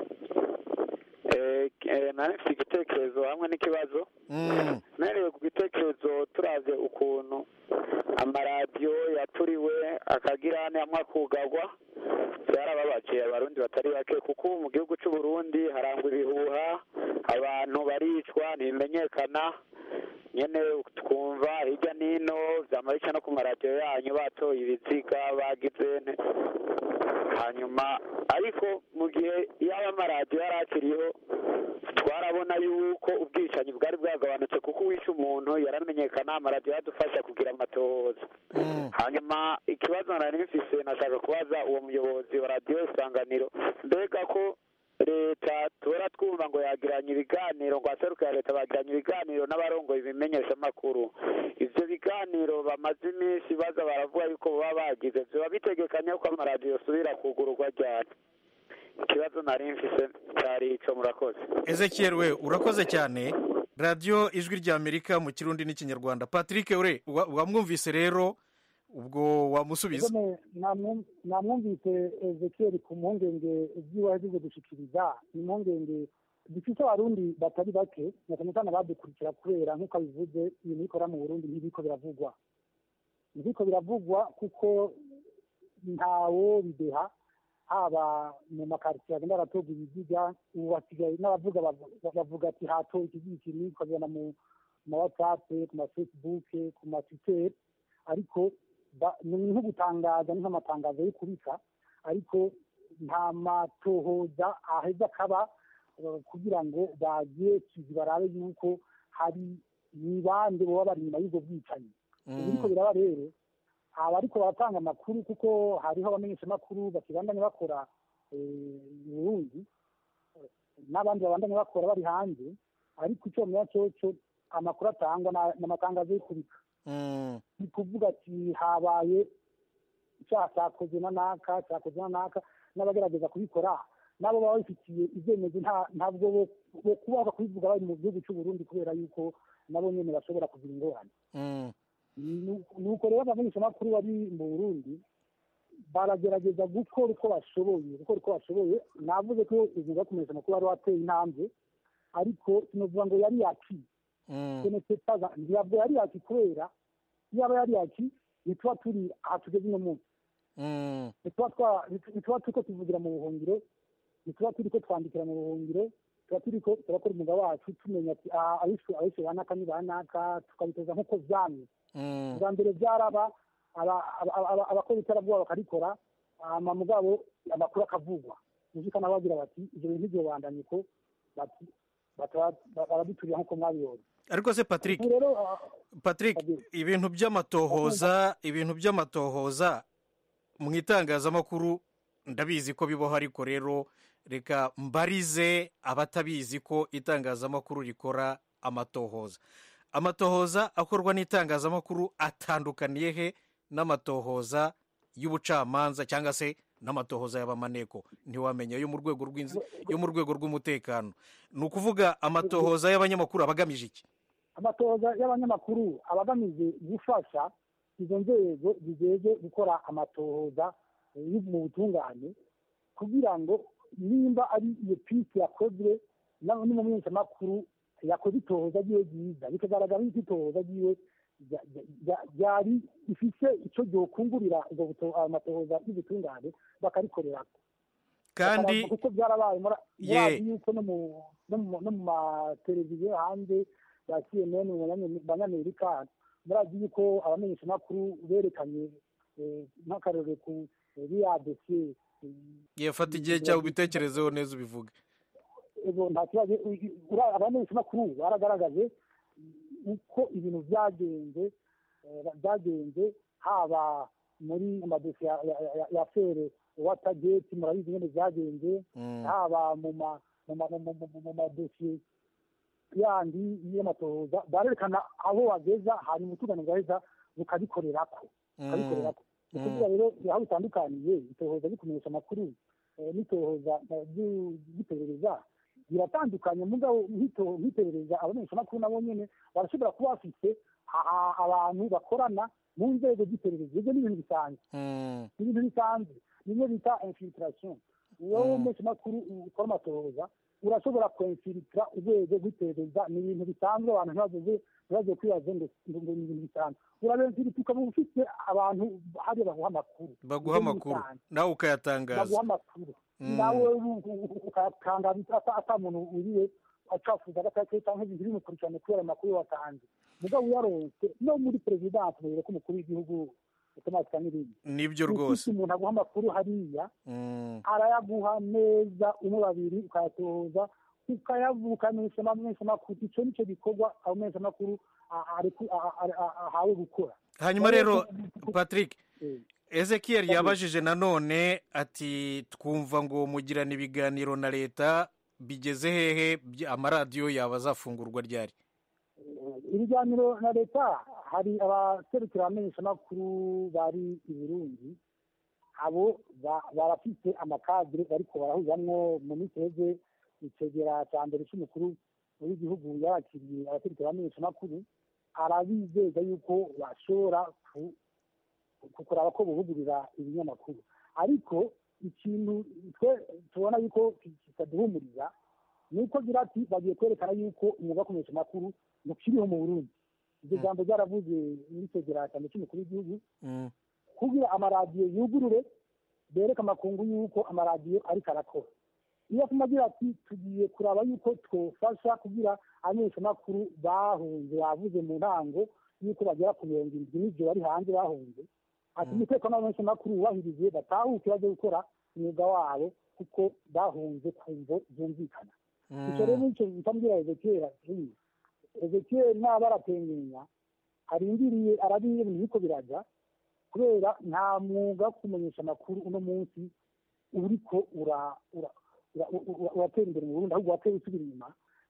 nari mfite igitekerezo hamwe n'ikibazo narebe ku gitekerezo turaze ukuntu amaradiyo yaturiwe akagira n'amwe akugagwa byarababaje abarundi batari bake kuko mu gihugu cy'u Burundi harangwa ibihuha abantu baricwa ntibimenyekana nyene twumva hirya nino vyamarica no ku maradiyo yanyu batoye ibiziga bagize hanyuma ariko mu gihe yaba amaradiyo yarakiriho twarabona yuko ubwicanyi bwari bwagabanutse kuko uwishe umuntu yaramenyekana amaradiyo yadufasha kugira amatohoza hanyuma ikibazo nari mfise nashaka kubaza uwo muyobozi wa radiyo Isanganiro mbega ko leta tubera twumva ngo yagiranye ibiganiro ngo aserukira leta bagiranye ibiganiro n'abarongoye ibimenyeshamakuru ivyo biganiro bamaze iminsi baza baravuga yuko baba bagize vyoba bitegekanya ko amaradiyo yosubira kugururwa ryari ikibazo nari mfise cyari ico murakoze Ezekiel we urakoze cyane radiyo ijwi ry'Amerika mu Kirundi n'ikinyarwanda Patrick ure wamwumvise rero ubwo wamusubiza. namwumvise Ezekiel ku mpungenge ibyiwe yagize gushikiriza impungenge dufite abarundi batari bake na cyane cyane abadukurikira kubera nk'uko bivuze ibintu bikora mu Burundi ntibiko biravugwa kuko ntawo bideha haba mu makaritsiye agenda aratoga ibiziga ubu basigaye n'abavuga bavuga ati hatowe iki ukabibona mu ma WhatsApp ku ma Facebook ku ma Twitter ariko ni nko gutangaza nk'amatangazo yo kubika ariko nta matohoza aheza akaba kugira ngo bagiye barabe yuko hari nibande baba bari inyuma y'ubwo bwicanyi biriko biraba rero aba ariko baratanga amakuru kuko hariho abamenyeshamakuru bakibandanya bakora Burundi n'abandi babandanya bakora bari hanze ariko icyo menya cyo amakuru atangwa n'amatangazo yo kubika ni kuvuga ati habaye icyaha cyakoze na naka n'abagerageza kubikora nabo baba bifitiye ibyemezo ntabwo bo kubaho kubivuga bari mu gihugu cy'u Burundi kubera yuko nabo nyene bashobora kugira ingorane nuko rero abamenyeshamakuru bari mu Burundi baragerageza gukora uko bashoboye navuze ko uvuga kumenyesha amakuru wari wateye intambwe ariko sinovuga ngo yari yaki ntabwo yari yaki kubera yaba yari yaki nituba turi aha tugeze uno munsi nituba turiko tuvugira mu buhungiro nituba turiko twandikira mu buhungiro tuba turiko turakora umwuga wacu tumenya ati abishe banaka ni banaka tukabitoza nk'uko vyamye bwa mbere vyaraba abakora iterabwoba bakarikora mugabo amakuru akavugwa nishikana bagira bati ivyo bintu vyobandanye ko bati baraduturira nk'uko mwabibonye. Ariko se Patrick ibintu by'amatohoza mu itangazamakuru ndabizi ko bibaho ariko rero reka mbarize abatabizi ko itangazamakuru rikora amatohoza akorwa n'itangazamakuru atandukaniye he n'amatohoza y'ubucamanza cyangwa se n'amatohoza y'abamaneko ntiwamenya yo mu rwego rw'umutekano ni ukuvuga amatohoza y'abanyamakuru abagamije iki? Amatohoza y'abanyamakuru abagamije gufasha izo nzego zigeje gukora amatohoza mu butungane kugira ngo nimba ari iyo piste yakozwe n'umumenyeshamakuru yakoze itohoza ryiwe ryiza bikagaragara yuko itohoza ryiwe ryari ifise icyo ryokungurira amatohoza y'ubutungane bakarikorerako kandi kuko byarabaye murazi yuko no mu mateleviziyo hanze ya CNN mu banyamerika murazi yuko abamenyeshamakuru berekanye nk'akarorero ku riya dosiye yafata igihe cyawe ubitekerezeho neza ubivuge. Nta kibazo abamenyeshamakuru baragaragaje uko ibintu byagenze haba muri amadosiye ya fere watageti murabizi nyine byagenze haba mu madosiye yandi y'amatohoza barerekana aho wageza hanyuma utugane bwaheza bukabikorerako ukuvuga rero aho bitandukaniye itohoza bikumenyesha amakuru n'itohoza ry'iperereza biratandukanye mugabo nk'iperereza abamenyeshamakuru nabo nyene barashobora kuba bafite abantu bakorana mu nzego z'iperereza ibyo ni ibintu bisanzwe nimwe bita infiltration wowe umumenyeshamakuru ukora amatohoza urashobora kwinfiltra urwego rw'iperereza ni ibintu bisanzwe abantu ntibaze kwibaza ngo ni ibintu bisanzwe urabenfiltra ukaba ufite abantu hariya baguha amakuru nawe ukayatangaza baguha amakuru nawe ukayatangaza ata muntu uriwe acafuza agatake cyangwa ibintu bimukurikirane kubera amakuru watanze mugabo uyaronse no muri perezidansi mubere ko umukuru w'igihugu automatika n'ibindi nibyo rwose umuntu aguha amakuru hariya arayaguha neza umwe babiri ukayatoza ukayavukanisha amamenyeshamakuru icyo nicyo gikorwa abamenyeshamakuru ahawe gukora. Hanyuma rero Patrick Ezekiel yabajije nanone ati twumva ngo mugirana ibiganiro na leta bigeze hehe amaradiyo yaba azafungurwa ryari? Ibiganiro na leta hari abaserukira abamenyeshamakuru bari i Burundi abo barafite amakadire bariko barahurizamwo mu minsi heze icegera cya mbere cy'umukuru w'igihugu yakiriye abaserukira abamenyeshamakuru arabizeza yuko bashobora kuraba ko buhugurira ibinyamakuru ariko ikintu twe tubona yuko kitaduhumuriza ni uko gira ati bagiye kwerekana yuko umwuga wo kumenyesha amakuru ukiriho mu Burundi iryo jambo ryaravuze muri cyegeranyo cy'umukuru w'igihugu kugira amaradiyo yugurure bereka amakungu yuko amaradiyo ariko arakora iyo tumagira ati tugiye kuraba yuko twofasha kugira abamenyeshamakuru bahunze bavuze mu ntango yuko bagera ku 70 n'ibyo bari hanze bahunze ati umutekano w'abamenyeshamakuru wubahirije batahuke baje gukora umwuga wabo kuko bahunze kumvo byumvikana icyo rero nicyo bitambwira Ezekiel naba aratengenya arindiriye arabiye ibintu biko biraja kubera nta mwuga wo kumenyesha amakuru uno munsi uriko uratera imbere mu Burundi ahubwo wateye usubira inyuma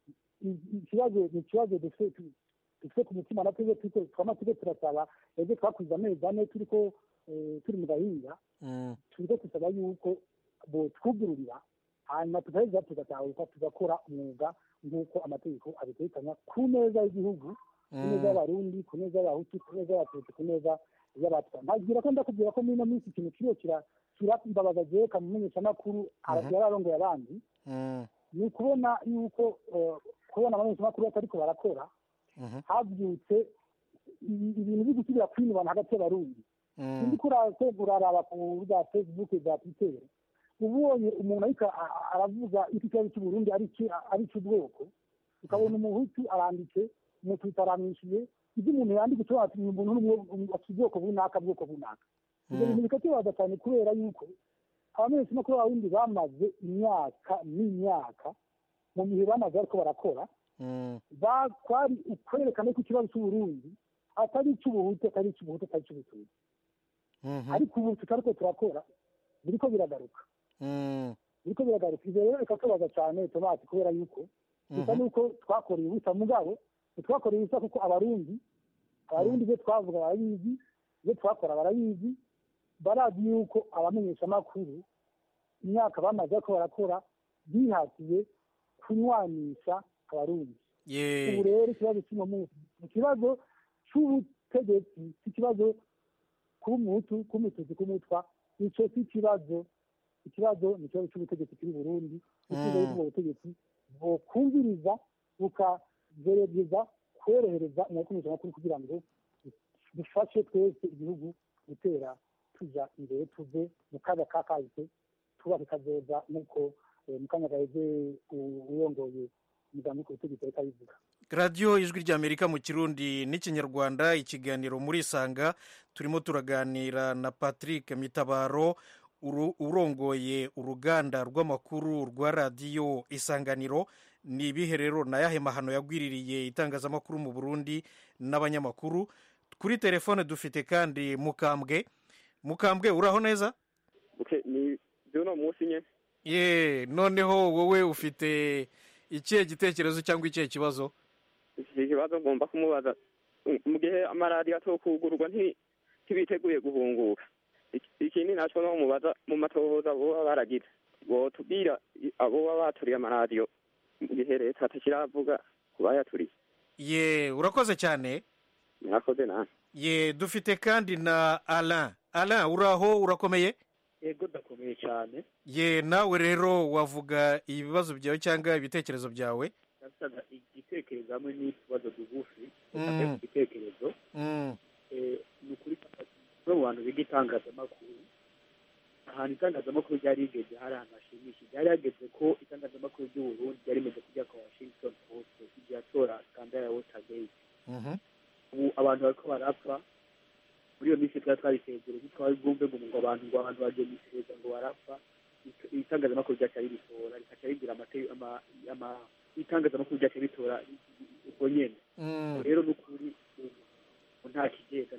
ikibazo dufite ku mutima natwe twamaze turasaba ejo twakuze amezi ane turiko turi mu gahinga turiko tusaba yuko bo twugururira hanyuma tugaheza tugatahuka tugakora umwuga nk'uko amategeko abitegekanya ku neza y'igihugu ku neza y'abarundi ku neza y'abahutu ku neza y'abatutsi ku neza y'abatwa ntagira ko ndakubwira ko muri ino minsi ikintu kiriyo kirambabaza jewe kamumenyeshamakuru yararongoye abandi ni ukubona yuko kubona abamenyeshamakuru batariko barakora havyutse ibintu byo gusubira kwinubana hagati y'abarundi ndi kuraraba ku bwa Facebook bwa Twitter ubonye umuntu ariko aravuga ikibazo cy'Uburundi ari cy'ubwoko ukabona umuhutu aranditse mu Twitter aramwishiye ibyo umuntu yandika cyo ati umuntu afite bwoko bunaka ibyo bintu bikatubaza cyane kubera yuko abamenyeshamakuru b'abarundi bamaze imyaka n'imyaka mu gihe bamaze ariko barakora kwari ukwerekana ko ikibazo cy'Uburundi atari icy'ubuhutu atari icy'ubututsi ariko ubu tutariko turakora biriko biragaruka ibyo rero bikatubaza cyane tomati kubera yuko bisa nuko twakoreye ubusa mugabo twakoreye ubusa kuko abarundi ibyo twavuga barabizi ibyo twakora barabizi barazi yuko abamenyeshamakuru imyaka bamaze ko barakora bihatiye kunywanisha abarundi ubu rero ikibazo ikibazo cy'ubutegetsi ikibazo k'umuhutu k'umututsi k'umutwa icyo si ikibazo ni ikibazo cy'ubutegetsi kuri Burundi ikibazo cy'ubwo butegetsi bukumviriza bukagerageza korohereza umumenyeshamakuru kugira ngo dufashe twese igihugu gutera tuja imbere tuve mu kaga kakahise tuba bikazoza nk'uko mu kanya gaheze urongoye umugambi ku butegetsi ariko abivuga. radiyo ijwi ry'amerika mu kirundi n'ikinyarwanda ikiganiro muri isanga turimo turaganira na Patrick Mitabaro urongoye uruganda rw'amakuru rwa radiyo isanganiro. ni ibihe rero na yahe mahano yagwiririye itangazamakuru mu Burundi n'abanyamakuru. kuri telefone dufite kandi Mukambwe uraho neza? ni byo munsi nye noneho wowe ufite ikihe gitekerezo cyangwa ikihe kibazo? ikibazo ngomba kumubaza mu gihe amaradiyo atokugurwa ntibiteguye guhunguka ikindi nacyo no mubaza mu matohoza boba baragira botubwira abo baba baturiye amaradiyo mu gihe leta atakiravuga kubayaturiye. urakoze cyane. murakoze nawe. dufite kandi na Alain uraho urakomeye? yego ndakomeye cyane. nawe rero wavuga ibibazo byawe cyangwa ibitekerezo byawe? ndasaga igitekerezo hamwe n'ikibazo dugufi igitekerezo ni ukuri mu bantu biga itangazamakuru ahantu itangazamakuru ryari rigeze hari ahantu hashimishije ryari hageze ko itangazamakuru ry'Uburundi ryari rimeze kujya kwa Washington Post igihe atora skandal ya Watergate. ubu abantu bariko barapfa muri iyo minsi twabisezero twari bwumve ngo abantu bagiye miseza ngo barapfa itangazamakuru ryacu ritora rikaca rigira itangazamakuru ryacu ritora ubwo nyene. rero n'ukuri nta kigega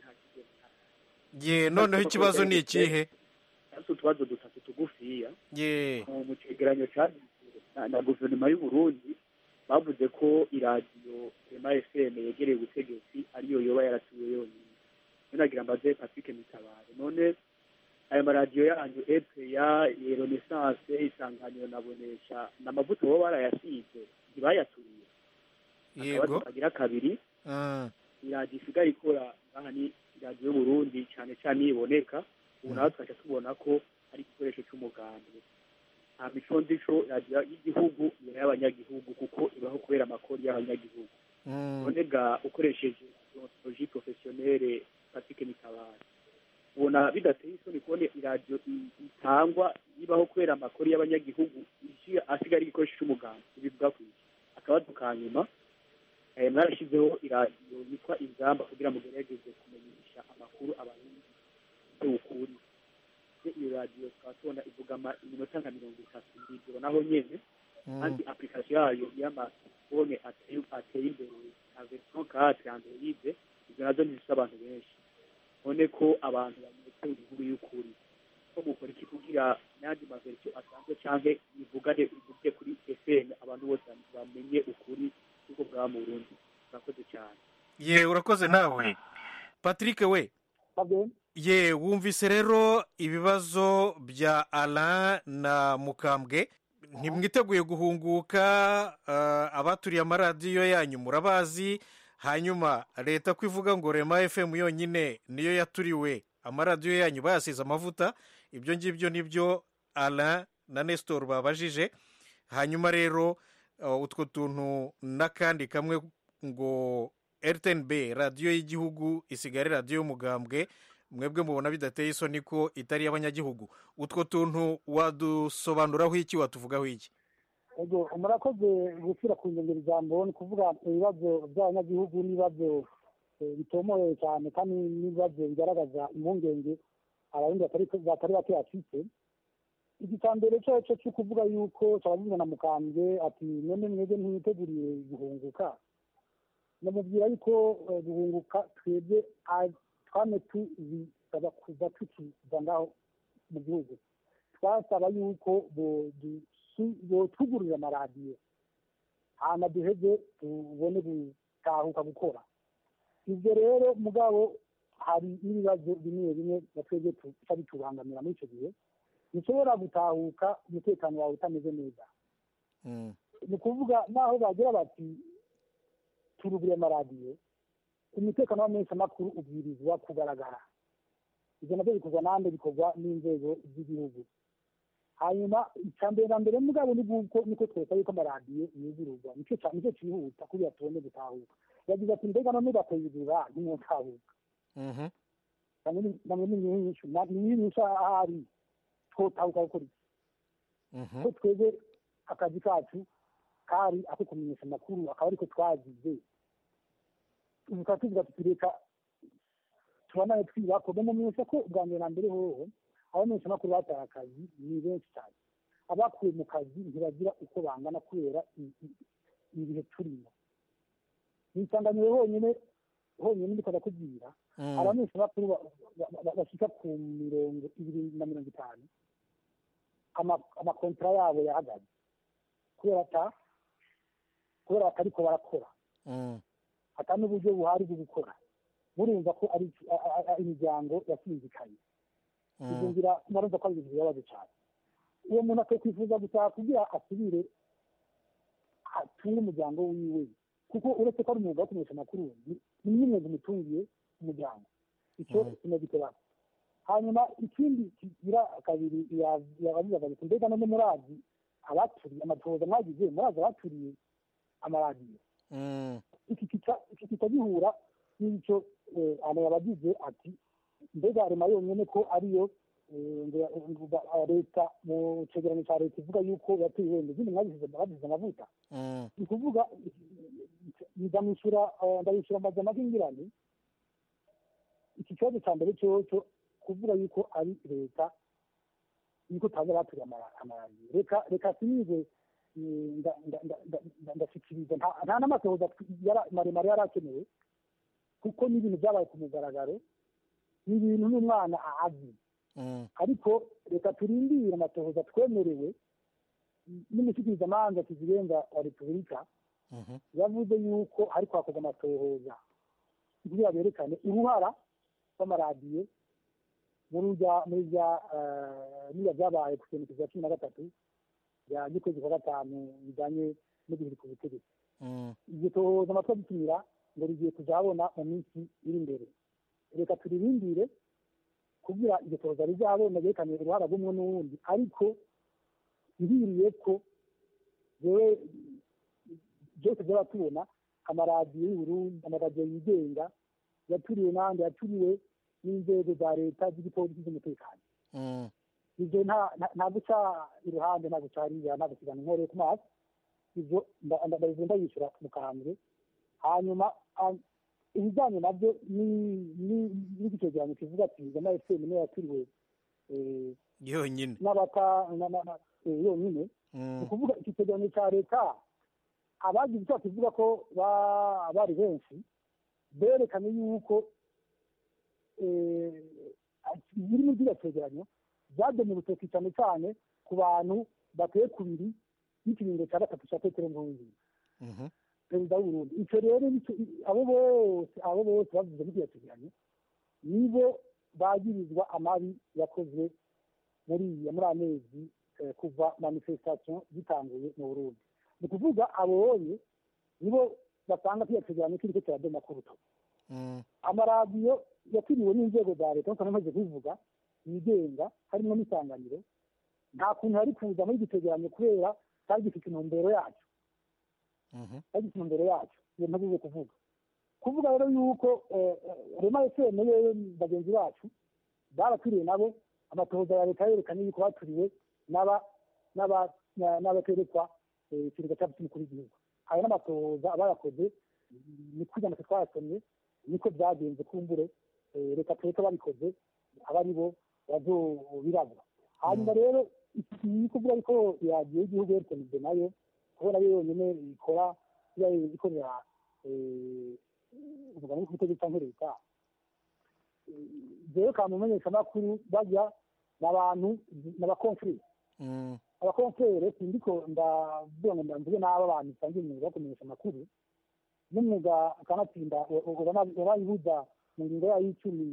noneho ikibazo ni ikihe? utubazo dutatu tugufiya. mu cegeranyo na guverinoma y'u Burundi bavuze ko iradiyo FM yegereye ubutegetsi ariyo yoba yaratuye yonyine. nagira mbaze Patrick Mitabaro none aya maradiyo yanyu EPA Renaissance Isanganiro na Bonesha n'amavuta bo barayasize ntibayaturiye. akabazo kagira kabiri iradiyo isigaye ikora aha ni iradiyo y'uburundi cyane cyane iyo iboneka ubu nawe twaca tubona ko ari igikoresho cy'umuganda nta mico ndico radiyo y'igihugu ni y'abanyagihugu kuko ibaho kubera amakori y'abanyagihugu none ga ukoresheje ontologie professionnelle Patrick Mitabaro ubona bidateye isoni kubona iradiyo itangwa ibaho kubera amakori y'abanyagihugu asigaye ari igikoresho cy'umuganda bivuga ku iki akabazo ka nyuma mwarashyizeho iradiyo yitwa ingamba kugira ngo mugerageze kumenyesha amakuru abarundi y'ukuri iyo radiyo tukaba tubona ivuga iminota nka 30 n'ijoro naho nyene kandi application yayo y'amafone ateye imbere na version 4 Android izo nazo zifite abantu benshi none ko abantu bameze inkuru y'ukuri ko mukora iki kugira n'andi maversion asanzwe canke ivuge kuri FM abantu bose bamenye ukuri kuko bwa mu Burundi urakoze cyane ye urakoze nawe Patrick we ye wumvise rero ibibazo bya Alain na Mukambwe ntimwiteguye guhunguka abaturiye amaradiyo yanyu murabazi hanyuma leta kwivuga ngo Rema FM yonyine niyo yaturiwe amaradiyo yanyu bayasize amavuta ibyo ngibyo nibyo Alain na Nestor babajije hanyuma rero utwo tuntu n'akandi kamwe ngo RTNB radiyo y'igihugu isigare radiyo y'umugambwe mwebwe mubona bidateye isoni ko itari y'abanyagihugu utwo tuntu wadusobanuraho iki watuvugaho iki ego murakoze gushyira ku ngengero ijambo ni kuvuga ibibazo by'abanyagihugu n'ibibazo bitomoye cyane kandi n'ibibazo bigaragaza impungenge abarundi batari bake bafite iki cya mbere cyo kuvuga yuko cyabazina na Mukambwe ati none mwebwe ntiwiteguriye guhunguka namubwira yuko guhunguka twebwe twame tuzaba kuva tukiza ngaho mu gihugu twasaba yuko botugurira amaradiyo hama duheze tubone gutahuka gukora ibyo rero mugabo hari n'ibibazo bimwe bimwe twebwe tuca bitubangamira muri icyo gihe ntushobora gutahuka umutekano wawe utameze neza ni ukuvuga naho bagira bati turugure amaradiyo umutekano w'amenyeshamakuru ubwirizwa kugaragara ibyo nabyo bikorwa n'ahandi bikorwa n'inzego z'igihugu hanyuma icya mbere na mbere mugabo niko twese yuko amaradiyo yugururwa nicyo cyihuta kugira tubone gutahuka yagize ati mbega none bakayugurura ntimutahuka namwe n'inyinshi ahari twotahuka gukora iki ko twebwe akazi kacu kari ako kumenyesha amakuru akaba ariko twagize ubu tukaba tuvuga tutireka tubanaye twibako bamenyesha ko ubwa mbere na mbere hoho abamenyesha amakuru bataye akazi ni benshi cyane abakuwe mu kazi ntibagira uko bangana kubera ibihe turimo nisanganiwe honyine ndiko ndakubwira abamenyesha amakuru bashika ku 250 amakontra yabo yahagaze kubera atariko barakora ata n'uburyo buhari bwo gukora murumva ko ari imiryango yasinzikaye ibyo ngira murumva ko ari ibintu bibabaje cyane uwo muntu akwifuza gutaha kugira asubire atunge umuryango wiwe kuko uretse ko ari umwuga wo kumenyesha amakuru ni n'umwuga umutungiye umuryango icyo kinagitera hanyuma ikindi kigira kabiri yabavuga ati mbega none murazi abaturiye amatohoza mwagize murazi abaturiye amaradiyo iki kitagihura n'icyo yabagize ati mbega Rema yonyine ko ariyo leta mu cegeranyo cya leta ivuga yuko yateye wenda izindi mwagize amavuta ni kuvuga ndamwishyura amajana y'ingirane iki kibazo cya mbere cyo kuvuga yuko ari leta yuko taza baturiye amaradiyo reka sinize ndashikiriza nta n'amatohoza maremare yari akenewe kuko n'ibintu byabaye ku mugaragaro ni ibintu n'umwana azi ariko reka turindire amatohoza twemerewe n'umushyikirizamanza kizirenga wa repubulika yavuze yuko ariko hakorwa amatohoza kugira berekane uruhara rw'amaradiyo muri byabaye ku kintu cya 13 ya gikwezi kwa gatanu bijanye n'ibiri ku butegetsi iryo tohoza amatwi adutumira ngo rigiye kuzabona mu minsi iri imbere reka turirindire kugira iryo toza rizabona ryerekane uruhara rw'umwe n'uwundi ariko ngiriye ko jewe byose byaba tubona amaradiyo y'Uburundi amaradiyo yigenga yaturiwe n'ahandi yaturiwe n'inzego za leta z'igipolisi z'umutekano ivyo nta guca iruhande nta guca hariya nta gusigana inkoreye ku maso ivyo ndabizenda yishura mu kahambwe hanyuma ibijyanye nabyo n'igicegeranyo kivuga ati Zama FM niyo yaturiwe yonyine yonyine ni ukuvuga iki cegeranyo cya leta abagize icyo kivuga ko bari benshi berekanye yuko biri muri kiriya cegeranyo byagenewe urutoki cyane cyane ku bantu bateye kubiri n'ikiringo cya gatatu cya Petero Nkurunziza perezida w'Uburundi icyo rero abo bose bavuze muri kiriya cegeranyo nibo bagirizwa amabi yakozwe muri amezi kuva manifestation zitanguye mu Burundi ni ukuvuga abonye nibo basanga kiriya cegeranyo kiriko kiradoma ku rutoki amaradiyo yakiriwe n'inzego za leta nk'uko namaze kubivuga yigenga harimo n'isanganiro nta kuntu yari kuza muri iki cegeranyo kubera cyari gifite intumbero yacyo iyo ntabuze kuvuga rero yuko Rema FM yewe bagenzi bacu baraturiwe nabo amatohoza ya leta yerekanye yuko baturiwe n'abaterekwa ikiriga cy'umukuru w'igihugu ayo n'amatohoza abayakoze ni kugira ngo twasomye niko byagenze kumbure reka tureke babikoze aba ari bo bazobirabura hanyuma rero iki kuvuga yuko yagiye igihugu yerekeje nayo kubona yo yonyine ikora ikorera ubugani bw'ubutegetsi cyangwa leta jewe kamumenyesha amakuru bajya n'abantu n'abakonfrere abakonfrere sindiko ndavuga ngo mvuge n'aba bantu cyangwa imwe bakomenyesha amakuru n'umwuga akanatsinda urayibuza mu ngingo yayo y'icumi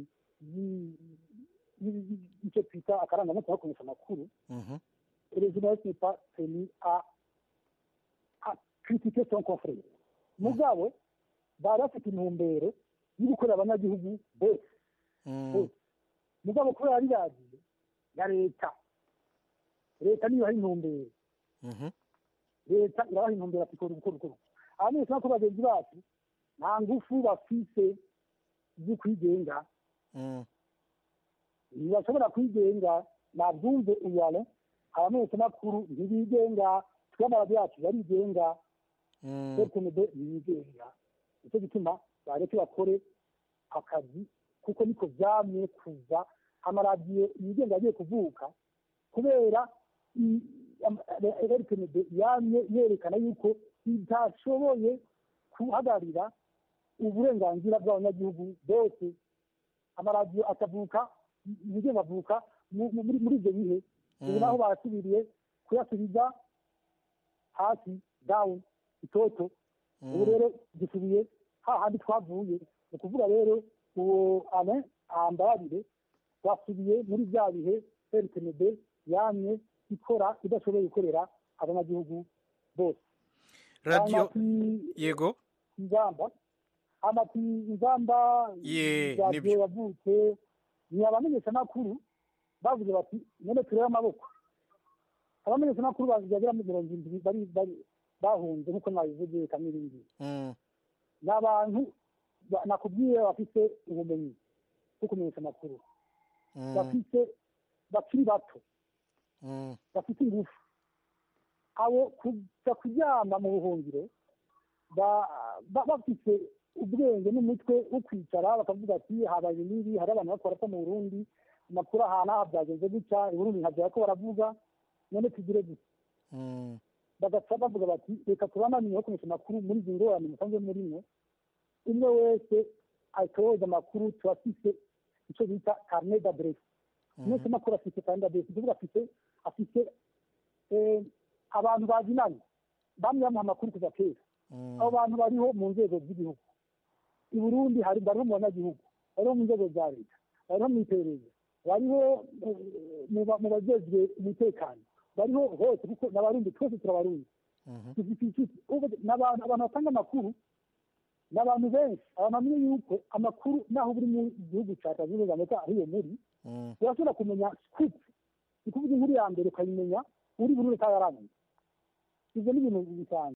y'icyo twita akarangamutima ko kumenyesha amakuru journaliste n'est pas tenu à critiquer son confrère mugabo bari bafite intumbero yo gukorera abanyagihugu bose mugabo kubera ari radiyo ya leta niyo hari intumbero leta irabaha intumbero ati kora gukora abamenyesha ko bagenzi bacu nta ngufu bafise zo kwigenga ntibashobora kwigenga nabyumve uyale abamenyesha makuru ntibigenga tw'amaradiyo yacu barigenga FMD ntibigenga nicyo gituma bareke bakore akazi kuko niko vyamye kuva amaradiyo yigenga agiye kuvuka kubera FMD yamye yerekana yuko itashoboye guhagararira uburenganzira bw'abanyagihugu bose amaradiyo akavuka yigenga avuka muri ibyo bihe ubu naho basubiriye kuyasubiza hasi down itoto ubu rero dusubiye hahandi twavuye ni ukuvuga rero uwo ambarire twasubiye muri bya bihe FMD yamye ikora idashoboye gukorera abanyagihugu bose radio yego ingamba nibyo yavutse ni abamenyesha makuru bavuze bati none turebe amaboko abamenyesha makuru bagera muri 70 bari bahunze nkuko nabivuze kamirindi n'abantu nakubwiye bafite ubumenyi bwo kumenyesha amakuru bafite bakiri bato bafite ingufu abo kuja kuryama mu buhungiro bafite ubwenge n'umutwe wo kwicara bakavuga ati habaye n'ibi hari abantu bakora ko mu Burundi amakuru ahantu aha byagenze gutya i Burundi ntabyo ko baravuga none tugire gute bagaca bavuga bati reka tubanamenye kumenyesha amakuru muri izi ngorane musanzwe murimo umwe wese atoza amakuru tubafise icyo bita carnet d'adresse mwese makuru afite carnet d'adresse tuvuga afite abantu bazinanye bamwe bamuha amakuru kuva kera abo bantu bariho mu nzego z'igihugu i Burundi bariho mu banyagihugu bariho mu nzego za leta bariho mu iperereza bariho mu bajejwe umutekano bariho hose kuko n'abarundi twese turabarundi n'abantu batanga amakuru n'abantu benshi bamenye yuko amakuru naho buri mu gihugu cya Tanzania Amerika ariyo muri urashobora kumenya scoop ni kuvuga inkuru ya mbere ukayimenya uri buri wese yaramenye ibyo ni ibintu bisanzwe